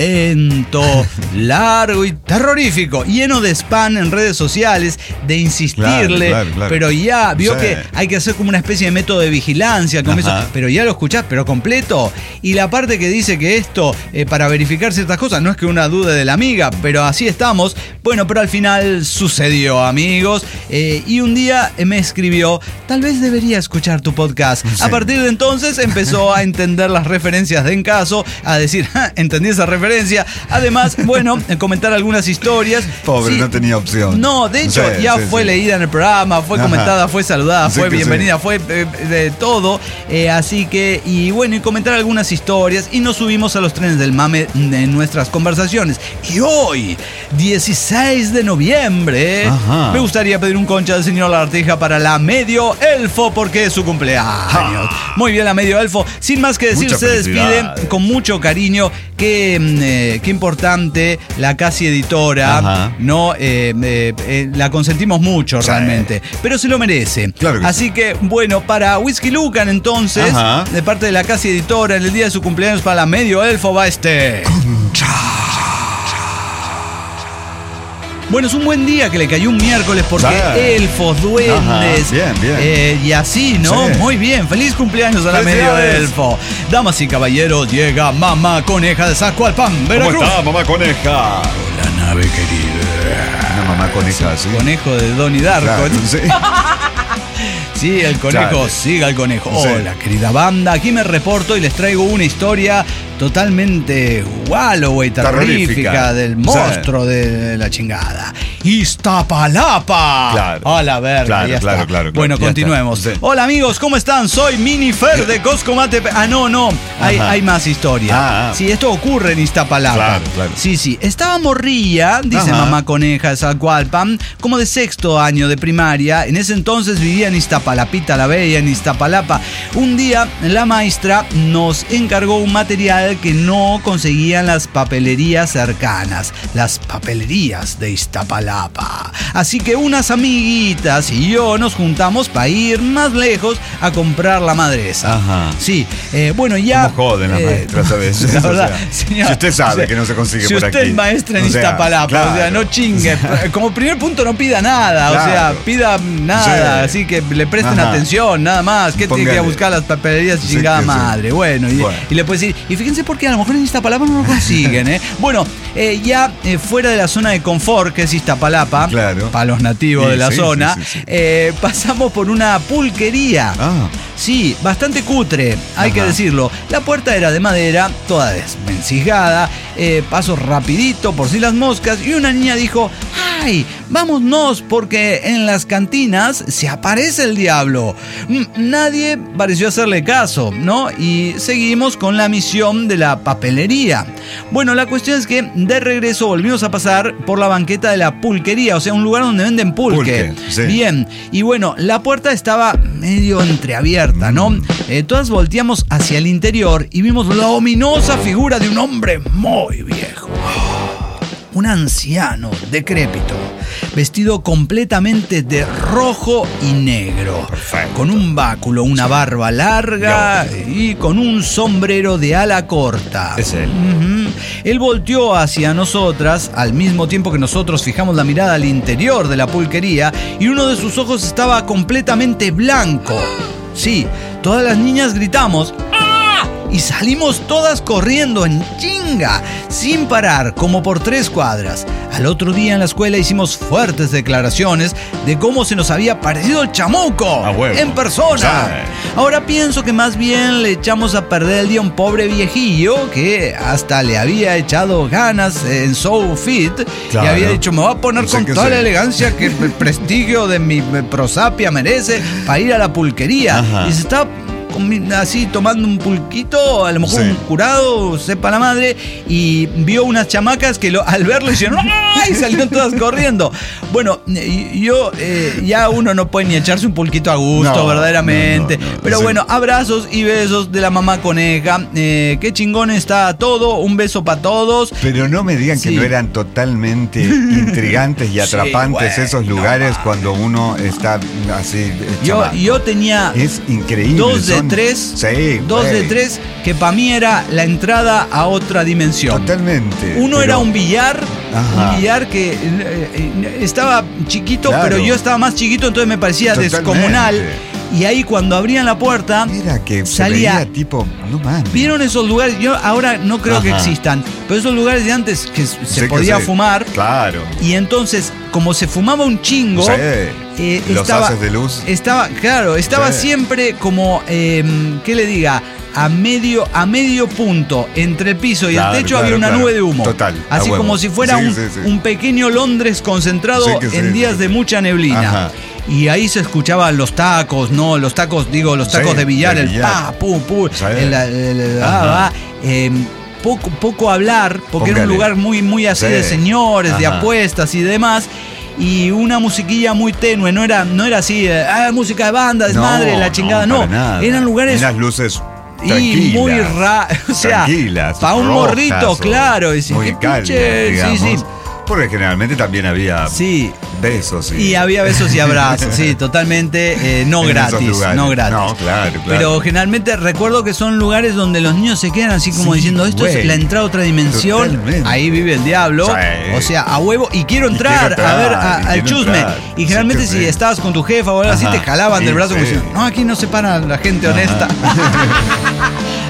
lento, largo y terrorífico, lleno de spam en redes sociales, de insistirle, Claro, claro, claro. pero ya vio Sí. que hay que hacer como una especie de método de vigilancia al comienzo, Ajá. pero ya lo escuchás, pero completo. Y la parte que dice que esto, eh, para verificar ciertas cosas, no es que una duda de la amiga, pero así estamos. Bueno, pero al final sucedió, amigos, eh, y un día eh, me escribió, tal vez debería escuchar tu podcast. Sí. A partir de entonces empezó a entender las referencias de En Caso, a decir, "Ja, entendí esa referencia". Además, bueno, comentar algunas historias. Pobre, Sí, no tenía opción. No, de hecho, Sí, ya sí, fue sí. leída en el programa, fue Ajá. comentada, fue saludada, Sí fue que bienvenida, sí. fue eh, de todo. Eh, así que, y bueno, y comentar algunas historias. Y nos subimos a los trenes del mame en nuestras conversaciones. Y hoy, dieciséis de noviembre, Ajá. me gustaría pedir un concha del señor Lagartija para la Medio Elfo, porque es su cumpleaños. Muy bien, la Medio Elfo. Sin más que decir, Mucha se despide felicidad. con mucho cariño. Qué, mm, eh, qué importante la Casi Editora. Ajá. No, eh, eh, eh, la consentimos mucho Sí. realmente, pero se lo merece. Claro que Así que, bueno, para Whisky Lucan entonces, Ajá. de parte de la Casi Editora, en el día de su cumpleaños para la Medio Elfo va este. Bueno, es un buen día que le cayó un miércoles porque Sí. elfos, duendes, Ajá, bien, bien. eh, y así, ¿no? Sí. Muy bien, feliz cumpleaños a la Medio Felicidades. Elfo. Damas y caballeros, llega Mamá Coneja de Zacualpan, ¿Cómo Veracruz. está, mamá coneja? La nave querida. Una mamá coneja, sí. Conejo de Donnie Darko. Claro, sí. Sí, el conejo, Claro. siga el conejo. Sí. Hola, querida banda, aquí me reporto y les traigo una historia totalmente Walloway, terrorífica, Terrorífica. del monstruo sí. de la chingada. Iztapalapa. Claro. A la verga, Claro, ya claro, está. claro, claro, Bueno, ya continuemos. está. Sí. Hola amigos, ¿cómo están? Soy Minifer de Coscomate. Ah, no, no. Hay, hay más historia. Ah, ah. Sí, esto ocurre en Iztapalapa. Claro, claro. Sí, sí. Estaba morrilla, dice Ajá. mamá coneja de Zacualpan, como de sexto año de primaria. En ese entonces vivía en Iztapalapita la Bella, en Iztapalapa. Un día la maestra nos encargó un material que no conseguían las papelerías cercanas. Las papelerías de Iztapalapa. Así que unas amiguitas y yo nos juntamos para ir más lejos a comprar la madresa. Ajá. Sí, eh, bueno, ya... ¿Cómo joden las eh, maestras a veces? La O verdad, sea, señor, si usted sabe o sea, que no se consigue si por usted aquí. es maestra en O sea, Iztapalapa, claro. o sea, no chingue. Como primer punto no pida nada, Claro. o sea, pida nada, Sí. así que le presten Ajá. atención, nada más. ¿Qué tiene que ir a Póngale. buscar las papelerías y Sí, chingada que sí. madre? Bueno, y, Bueno. y le puede decir, y fíjense porque a lo mejor en Iztapalapa no lo consiguen, ¿eh? Bueno, eh, ya eh, fuera de la zona de confort, que es Iztapalapa, Claro. para los nativos Sí, de la sí, zona, sí, sí, sí. eh, pasamos por una pulquería. Ah. Sí, bastante cutre, hay Ajá. que decirlo. La puerta era de madera, toda desvencijada, eh, paso rapidito por si las moscas, y una niña dijo, ¡ay, vámonos porque en las cantinas se aparece el diablo! Mm, Nadie pareció hacerle caso, ¿no? Y seguimos con la misión de la papelería. Bueno, la cuestión es que de regreso volvimos a pasar por la banqueta de la pulquería, o sea, un lugar donde venden pulque. Pulque, sí. Bien, y bueno, la puerta estaba medio entreabierta, ¿no? Eh, todas volteamos hacia el interior y vimos la ominosa figura de un hombre muy viejo. Un anciano decrépito, vestido completamente de rojo y negro, Perfecto. con un báculo, una barba larga y con un sombrero de ala corta. Es él. Ujú. Él volteó hacia nosotras al mismo tiempo que nosotros fijamos la mirada al interior de la pulquería y uno de sus ojos estaba completamente blanco. Sí, todas las niñas gritamos ¡ah! Y salimos todas corriendo en chinga, sin parar, como por tres cuadras. Al otro día en la escuela hicimos fuertes declaraciones de cómo se nos había parecido el chamuco A huevo. en persona. Sí. Ahora pienso que más bien le echamos a perder el día a un pobre viejillo que hasta le había echado ganas en So Fit Claro. y había dicho, me voy a poner Sí con que toda sí. la elegancia que el prestigio de mi prosapia merece para ir a la pulquería. Ajá. Y se está comi- así tomando un pulquito, a lo mejor Sí. un curado, sepa la madre, y vio unas chamacas que lo, al verlo hicieron ¡ay! Y salieron todas corriendo. Bueno, y- yo eh, ya uno no puede ni echarse un pulquito a gusto, No, verdaderamente. no, no, no. Pero Sí. bueno, abrazos y besos de la mamá coneja. Eh, qué chingón está todo. Un beso para todos. Pero no me digan que Sí. no eran totalmente intrigantes y Sí, atrapantes güey, esos no lugares mames. cuando uno está así. eh, Yo, chamaco. yo tenía Es increíble. dos de son- tres. Sí, Dos güey. de tres que para mí era la entrada a otra dimensión. Totalmente. Uno pero- era un billar, Ajá. un billar que eh, eh, estaba chiquito, Claro. pero yo estaba más chiquito, entonces me parecía Totalmente. descomunal. Y ahí cuando abrían la puerta, Era que salía- se veía tipo. No mames. ¿vieron esos lugares? Yo ahora no creo que Ajá. existan, pero esos lugares de antes que se Sé que podía sí. fumar. Claro. Y entonces, como se fumaba un chingo, Sí. eh, Los estaba, haces de luz. estaba, claro, estaba Sí. siempre como, eh, ¿qué le diga? A medio, a medio punto entre el piso y Claro, el techo claro, había una claro. nube de humo. Total, a Así huevo. como si fuera Sí, un, sí, sí. un pequeño Londres concentrado Sí que sí, en días sí. de mucha neblina. Ajá. Y ahí se escuchaban los tacos, ¿no? Los tacos, digo, los tacos Sí, de billar, de el billar. pa, pu, pu, Sí. el, el- el- Ajá. ah, va, eh, poco, poco hablar, porque era un Póngale. lugar muy, muy así Sí. de señores, de Ajá. apuestas y demás. Y una musiquilla muy tenue, no era, no era así, eh, ah, música de banda, desmadre, la chingada, no. para nada. Eran lugares Unas luces. y tranquilas, muy raro, o sea, tranquilas, para un rojas morrito, o claro, y sí, muy qué cálidas, pinche- digamos. sí, sí. Porque generalmente también había Sí. besos. Y, Y había besos y abrazos, sí, totalmente eh, no En esos gratis, lugares. no gratis. No, claro, claro. Pero generalmente recuerdo que son lugares donde los niños se quedan así como Sí, diciendo, esto es güey. la entrada a otra dimensión, Totalmente. ahí vive el diablo, Sí. o sea, a huevo, y quiero Y entrar, quiero a ver entrar, a- y al quiero chusme. entrar. Y Sí generalmente que si sí. estabas con tu jefa o algo así, Ajá. te jalaban Sí, del brazo como sí. diciendo, no, aquí no se para la gente honesta.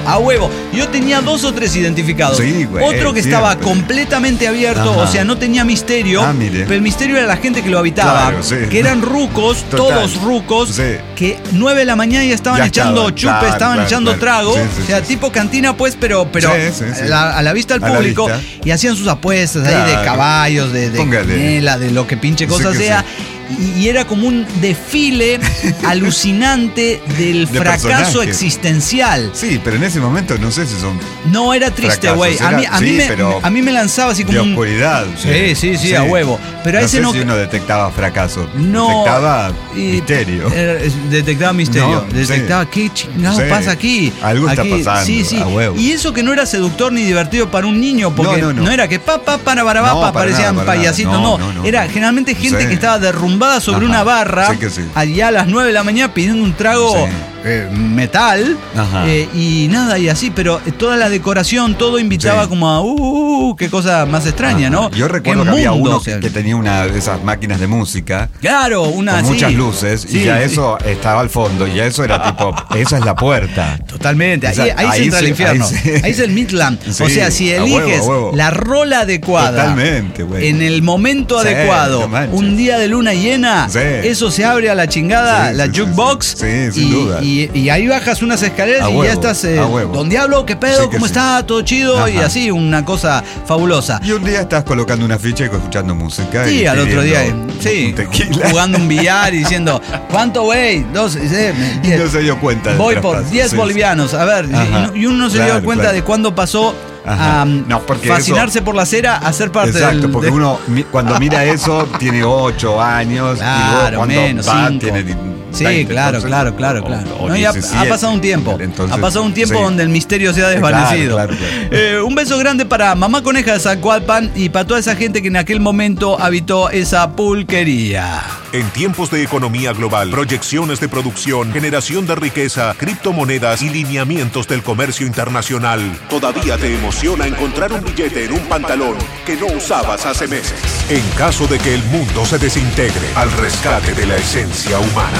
A huevo. Yo tenía dos o tres identificados. Sí, güey, Otro que siempre. estaba completamente abierto, Ajá. o sea, no tenía misterio. Ah, mire. Pero el misterio era la gente que lo habitaba. Claro, sí. Que eran rucos, Total. todos rucos, Sí. que nueve de la mañana ya estaban Ya echando estaban, chupe, claro, estaban claro, echando claro. trago. Sí, sí, o sea, sí, tipo cantina, pues, pero, pero Sí, sí, sí. A, la, a la vista del A la público. vista. Y hacían sus apuestas ahí de Claro. caballos, de, de Póngale. canela, de lo que pinche cosa Sí que sea. sí. Y, y era como un desfile alucinante del De fracaso personajes. existencial. Sí, pero en ese momento no sé si son No, era triste, fracasos, güey. A era- mí, a, mí sí, me, pero a mí me lanzaba así como de un... oscuridad. Sí, sí, sí, a huevo. Pero a no ese sé no- si uno detectaba fracaso. No. Detectaba y- misterio. era- es- detectaba misterio. No, detectaba sí. qué chingados Sí. pasa aquí. Algo está Aquí, pasando, Sí, sí. a huevo. Y eso que no era seductor ni divertido para un niño, porque no, No, no, no. era que pa, pa, para, para, No, pa, para parecían nada, para payasitos. nada. No, No, no, no. era generalmente gente Sí. que estaba derrumbada sobre Ajá. una barra Sí que sí. allá a las nueve de la mañana pidiendo un trago Sí. eh, metal. Ajá. eh, y nada, y así, pero toda la decoración, todo invitaba Sí. como a, uh, uh, uh, qué cosa más extraña, Ajá. ¿no? Yo recuerdo Qué que había mundo, uno o sea. que tenía una de esas máquinas de música. Claro, una Con así. muchas luces, Sí, y ya sí. eso estaba al fondo, y ya eso era tipo, esa es la puerta. Totalmente, ahí, O sea, ahí se ahí entra al sí, infierno. ahí Ahí, sí. es el Midland. Sí, o sea, si a huevo, eliges a huevo. la rola adecuada, Totalmente, güey. en el momento Sí, adecuado, no manches. un día de luna llena, Sí. eso se abre a la chingada, Sí, la sí, sí, jukebox. sí. Sí, sin y, duda. Y, y ahí bajas unas escaleras A y huevo, ya estás. Eh, a huevo. Don Diablo, ¿qué pedo? Sí que ¿Cómo sí. está? ¿Todo chido? Y Ajá. así, una cosa fabulosa. Y un día estás colocando una ficha y escuchando música. Sí, y al otro día, pidiendo sí, un tequila. jugando un billar y diciendo, ¿cuánto, güey? Dos, eh, Y no se dio cuenta del Voy por traspaso, diez sí, bolivianos. A ver, Ajá. y uno se Claro, dio cuenta claro. de cuándo pasó Ajá. a No, porque fascinarse eso- por la cera a ser parte Exacto, del... porque de- uno mi- cuando mira eso tiene ocho años. Claro, y luego cuando menos, va cinco. tiene Sí, veinte, claro, entonces, claro, claro, o- claro. o No, ya diecisiete. ha pasado un tiempo. Entonces, ha pasado un tiempo sí. donde el misterio se ha Claro, desvanecido. claro, claro. Eh, un beso grande para Mamá Coneja de Zacualpan y para toda esa gente que en aquel momento habitó esa pulquería. En tiempos de economía global, proyecciones de producción, generación de riqueza, criptomonedas y lineamientos del comercio internacional, ¿todavía te emociona encontrar un billete en un pantalón que no usabas hace meses? En caso de que el mundo se desintegre, al rescate de la esencia humana.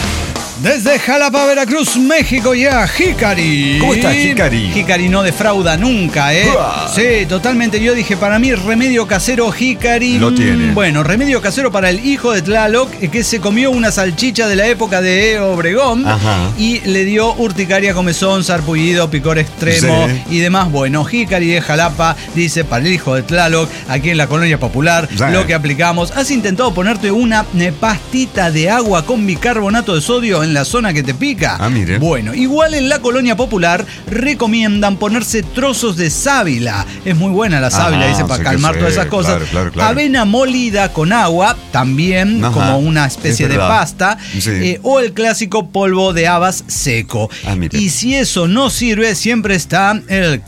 Desde Jalapa, Veracruz, México, ya Hikari. ¿Cómo está, Hikari? Hikari no defrauda nunca, ¿eh? Uah. Sí, totalmente. Yo dije, para mí, remedio casero Hikari. Lo tiene. mm, Bueno, remedio casero para el hijo de Tlaloc, eh, que se comió una salchicha de la época de Obregón. Ajá. Y le dio urticaria, comezón, sarpullido, picor extremo Sí. y demás. Bueno, Hikari de Jalapa dice, para el hijo de Tlaloc, aquí en la colonia popular, Sí. lo que aplicamos. ¿Has intentado ponerte una eh, pastita de agua con bicarbonato de sodio en la zona que te pica? Ah, mire. Bueno, igual en la colonia popular recomiendan ponerse trozos de sábila. Es muy buena la sábila, Ajá, dice, para sí que calmar sí, todas esas cosas. claro, claro, claro. Avena molida con agua, también Ajá, como una especie es de verdad. pasta. Sí. eh, o el clásico polvo de habas seco. Ah, mire. Y si eso no sirve, siempre está el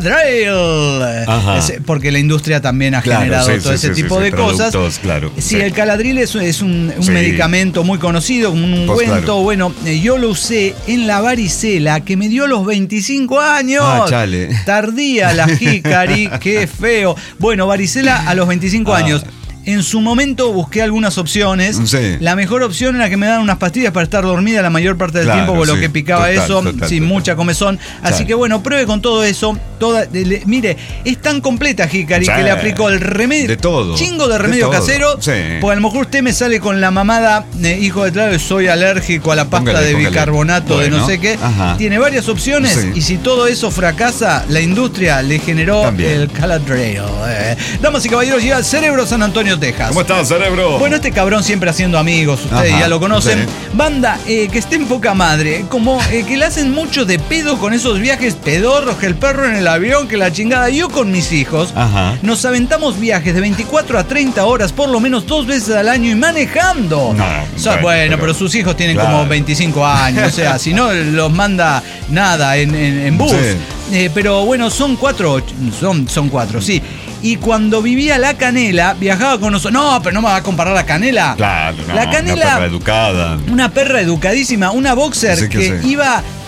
Caladril. Ajá. Es- porque la industria también ha Claro, generado sí, todo sí, ese sí, tipo sí, de sí, cosas. productos, claro, Sí, sí. el Caladril es, es un, un Sí. medicamento muy conocido, como un Pues, ungüento. claro. Bueno, eh, yo lo usé en la varicela que me dio a los veinticinco años. Ah, chale. Tardía la Hikari, qué feo. Bueno, varicela a los veinticinco Ah. años. En su momento busqué algunas opciones. Sí. La mejor opción era que me dan unas pastillas para estar dormida la mayor parte del Claro, tiempo, con lo sí. que picaba Total, eso, total, sin total. mucha comezón. Así Claro. que bueno, pruebe con todo eso. Toda, le- mire, es tan completa Hikari Sí. que le aplicó el remedio. De todo. Chingo de De remedio todo. casero. Sí. Pues a lo mejor usted me sale con la mamada, eh, hijo de claro, soy alérgico a la pasta Póngale, de póngale. bicarbonato de no Bueno, sé qué. ajá. Tiene varias opciones Sí. y si todo eso fracasa, la industria le generó También. el Caladril. Eh. Damas y caballeros, llega al Cerebro San Antonio, Texas. ¿Cómo estás, cerebro? Bueno, este cabrón siempre haciendo amigos, ustedes Ajá, ya lo conocen. sí. Banda eh, que esté en poca madre, como eh, que le hacen mucho de pedo con esos viajes pedorros, que el perro en el avión, que la chingada. Yo con mis hijos Ajá. nos aventamos viajes de veinticuatro a treinta horas, por lo menos dos veces al año y manejando. No, O sea, bueno, bueno, pero, pero- sus hijos tienen Claro. como veinticinco años, o sea, si no los manda nada en, en- en bus. Sí. Eh, pero bueno, son cuatro, son, son cuatro, sí. Y cuando vivía La Canela, viajaba con nosotros. No, pero no me va a comparar La Canela. Claro, no, La Canela, una perra educada. una perra educadísima, una boxer Sí que, que sí. iba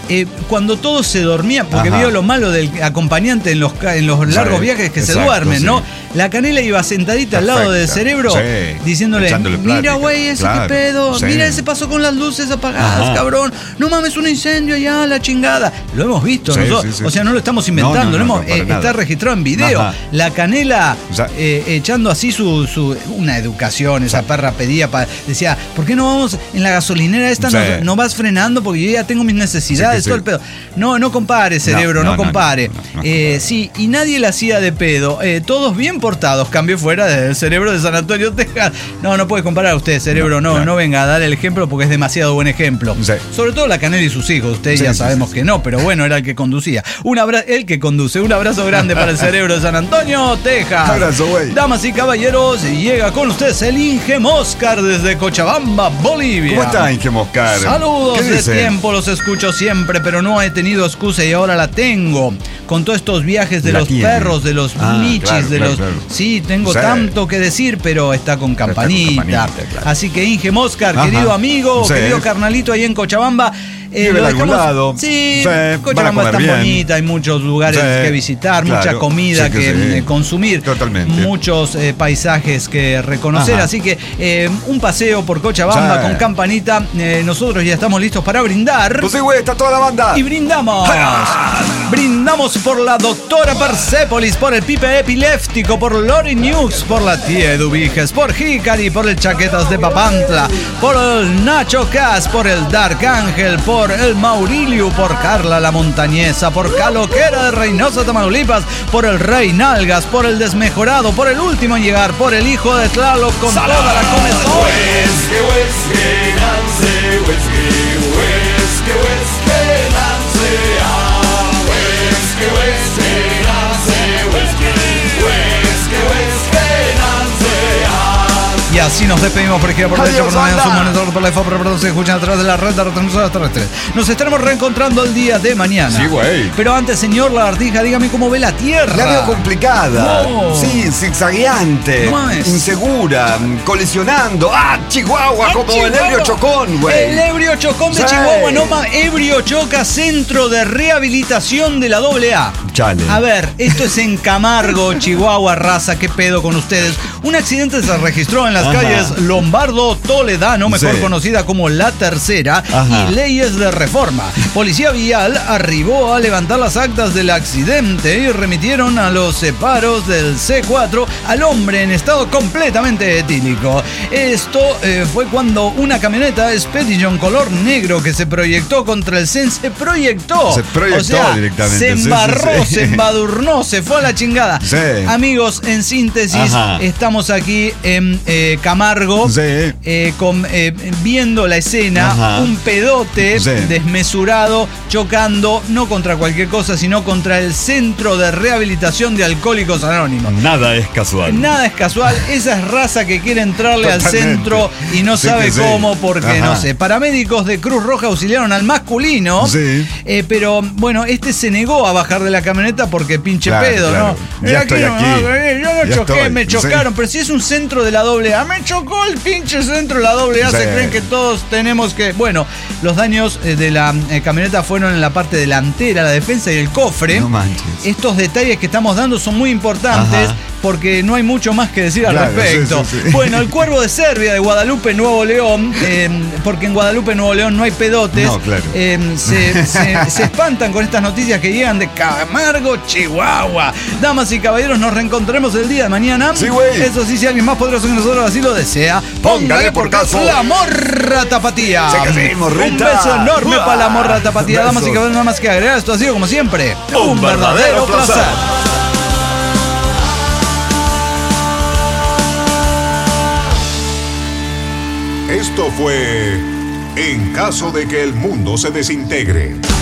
eh, cuando todos se dormían, porque Ajá. vio lo malo del acompañante en los, en los largos Sí, viajes que exacto, se duermen, sí. ¿no? La canela iba sentadita al lado del Perfecta. cerebro, Sí, diciéndole, echándole mira, plática, güey, ese claro, qué pedo, sí. mira ese pasó con las luces apagadas, Ajá. cabrón, no mames, un incendio allá, la chingada. Lo hemos visto Sí, nosotros, sí, sí. o sea, no lo estamos inventando, No, no, lo no, hemos, no, para eh, nada. está registrado en video. Ajá. La canela O sea, eh, echando así su, su una educación, esa perra pedía, pa- decía, ¿por qué no vamos en la gasolinera esta? Sí. No, no vas frenando porque yo ya tengo mis necesidades, Sí, todo sí. el pedo. No, no compare, cerebro, no, no, no, compare. no, no, no Eh, compare. sí, y nadie la hacía de pedo. Eh, todos bien portados, cambió fuera del cerebro de San Antonio, Texas. No, no puede comparar a usted, cerebro, no, No, no, claro. venga a dar el ejemplo porque es demasiado buen ejemplo. Sí. Sobre todo la canela y sus hijos, ustedes Sí, ya sí, sabemos sí, que no, pero bueno, era el que conducía. Un abra el que conduce, un abrazo grande para el cerebro de San Antonio, Texas. Abrazo, güey. Damas y caballeros, llega con ustedes el Inge Moscar desde Cochabamba, Bolivia. ¿Cómo está, Inge Moscar? Saludos ¿Qué de dice? tiempo, los escucho siempre, pero no he tenido excusa y ahora la tengo. Con todos estos viajes de La los tiene. perros, de los Ah, michis, claro, de claro, los. claro. Sí, tengo Sí. tanto que decir, pero está con Está con campanita. campanita, claro. Así que Inge Moscar, Ajá. querido amigo, Sí. querido carnalito ahí en Cochabamba. eh, Vive lo en algún dejamos- lado. Sí, Sí, van a Cochabamba comer está bien. bonita, hay muchos lugares Sí, que visitar, claro. mucha comida Sí que, que sí. eh, consumir, Totalmente. muchos eh, paisajes que reconocer. Ajá. Así que eh, un paseo por Cochabamba Sí. con campanita. Eh, nosotros ya estamos listos para brindar. Pues sí, güey, está toda la banda. Y brindamos. Brindamos por la doctora Persepolis, por el Pipe Epiléptico, por Lori News, por la tía Eduviges, por Hikari, por el Chaquetas de Papantla, por el Nacho Cas, por el Dark Ángel, por el Maurilio, por Carla la Montañesa, por Caloquera de Reynosa, Tamaulipas, por el Rey Nalgas, por el Desmejorado, por el último en llegar, por el hijo de Tlaloc con toda la comezón. Y así nos despedimos por aquí por derecho, por Adiós, la mañana, banda. su monitor, por la F O, por la se escuchan a través de la red de retransmisoras terrestres. Nos estaremos reencontrando el día de mañana. Sí, güey. Pero antes, señor Lagartija, dígame cómo ve la Tierra. La veo complicada. No. Sí, zigzagueante. No mames. Insegura. Colisionando. ¡Ah, Chihuahua! ¡Ah, Como Chihuahua! el ebrio chocón, güey. El ebrio chocón de Sí. Chihuahua, no más. Ebrio choca, centro de rehabilitación de la doble A. Chale. A ver, esto es en Camargo, Chihuahua, raza, qué pedo con ustedes. Un accidente se registró en las Ajá. calles Lombardo Toledano, mejor Sí. conocida como La Tercera, Ajá. y Leyes de Reforma. Policía Vial arribó a levantar las actas del accidente y remitieron a los separos del C cuatro al hombre en estado completamente etílico. Esto eh, fue cuando una camioneta Expedition color negro que se proyectó contra el C E N se proyectó. Se proyectó o sea, directamente, se sí, sí, embarró, sí. se embadurnó, se fue a la chingada. Sí. Amigos, en síntesis, Ajá. estamos aquí en eh, Camargo Sí. eh, con, eh, viendo la escena, Ajá. un pedote Sí. desmesurado chocando no contra cualquier cosa, sino contra el Centro de Rehabilitación de Alcohólicos Anónimos. Nada es casual. Nada es casual, esa es raza que quiere entrarle al Totalmente. centro y no Sí sabe que sí. cómo, porque Ajá. no sé. Paramédicos de Cruz Roja auxiliaron al masculino, Sí. eh, pero bueno, este se negó a bajar de la camioneta porque pinche Claro, pedo, claro. ¿no? Ya Eh, estoy no, aquí. no, eh, yo no Ya choqué, estoy. me Sí. chocaron, pero si es un centro de la doble A, me chocó el pinche centro de la doble A, Sí. se creen que todos tenemos que... Bueno, los daños eh, de la eh, camioneta fueron en la parte delantera, la defensa y el cofre. No manches. Estos detalles que estamos dando son muy importantes Ajá. porque no hay mucho más que decir al Claro, respecto. sí, sí, sí. Bueno, el Cuervo de Serbia de Guadalupe, Nuevo León, eh, porque en Guadalupe, Nuevo León no hay pedotes, No, claro. eh, se, se- se espantan con estas noticias que llegan de Camargo, Chihuahua. Damas y caballeros, nos reencontraremos el día de mañana. Sí, güey. Eso sí, si alguien más poderoso que nosotros así lo desea, Póngale por caso. la morra tapatía. Sí que sí, morrita. Un beso enorme Uah. para la morra tapatía. Damas y Besos. caballeros, nada más que agregar, esto ha sido como siempre Un verdadero placer. Esto fue En caso de que el mundo se desintegre.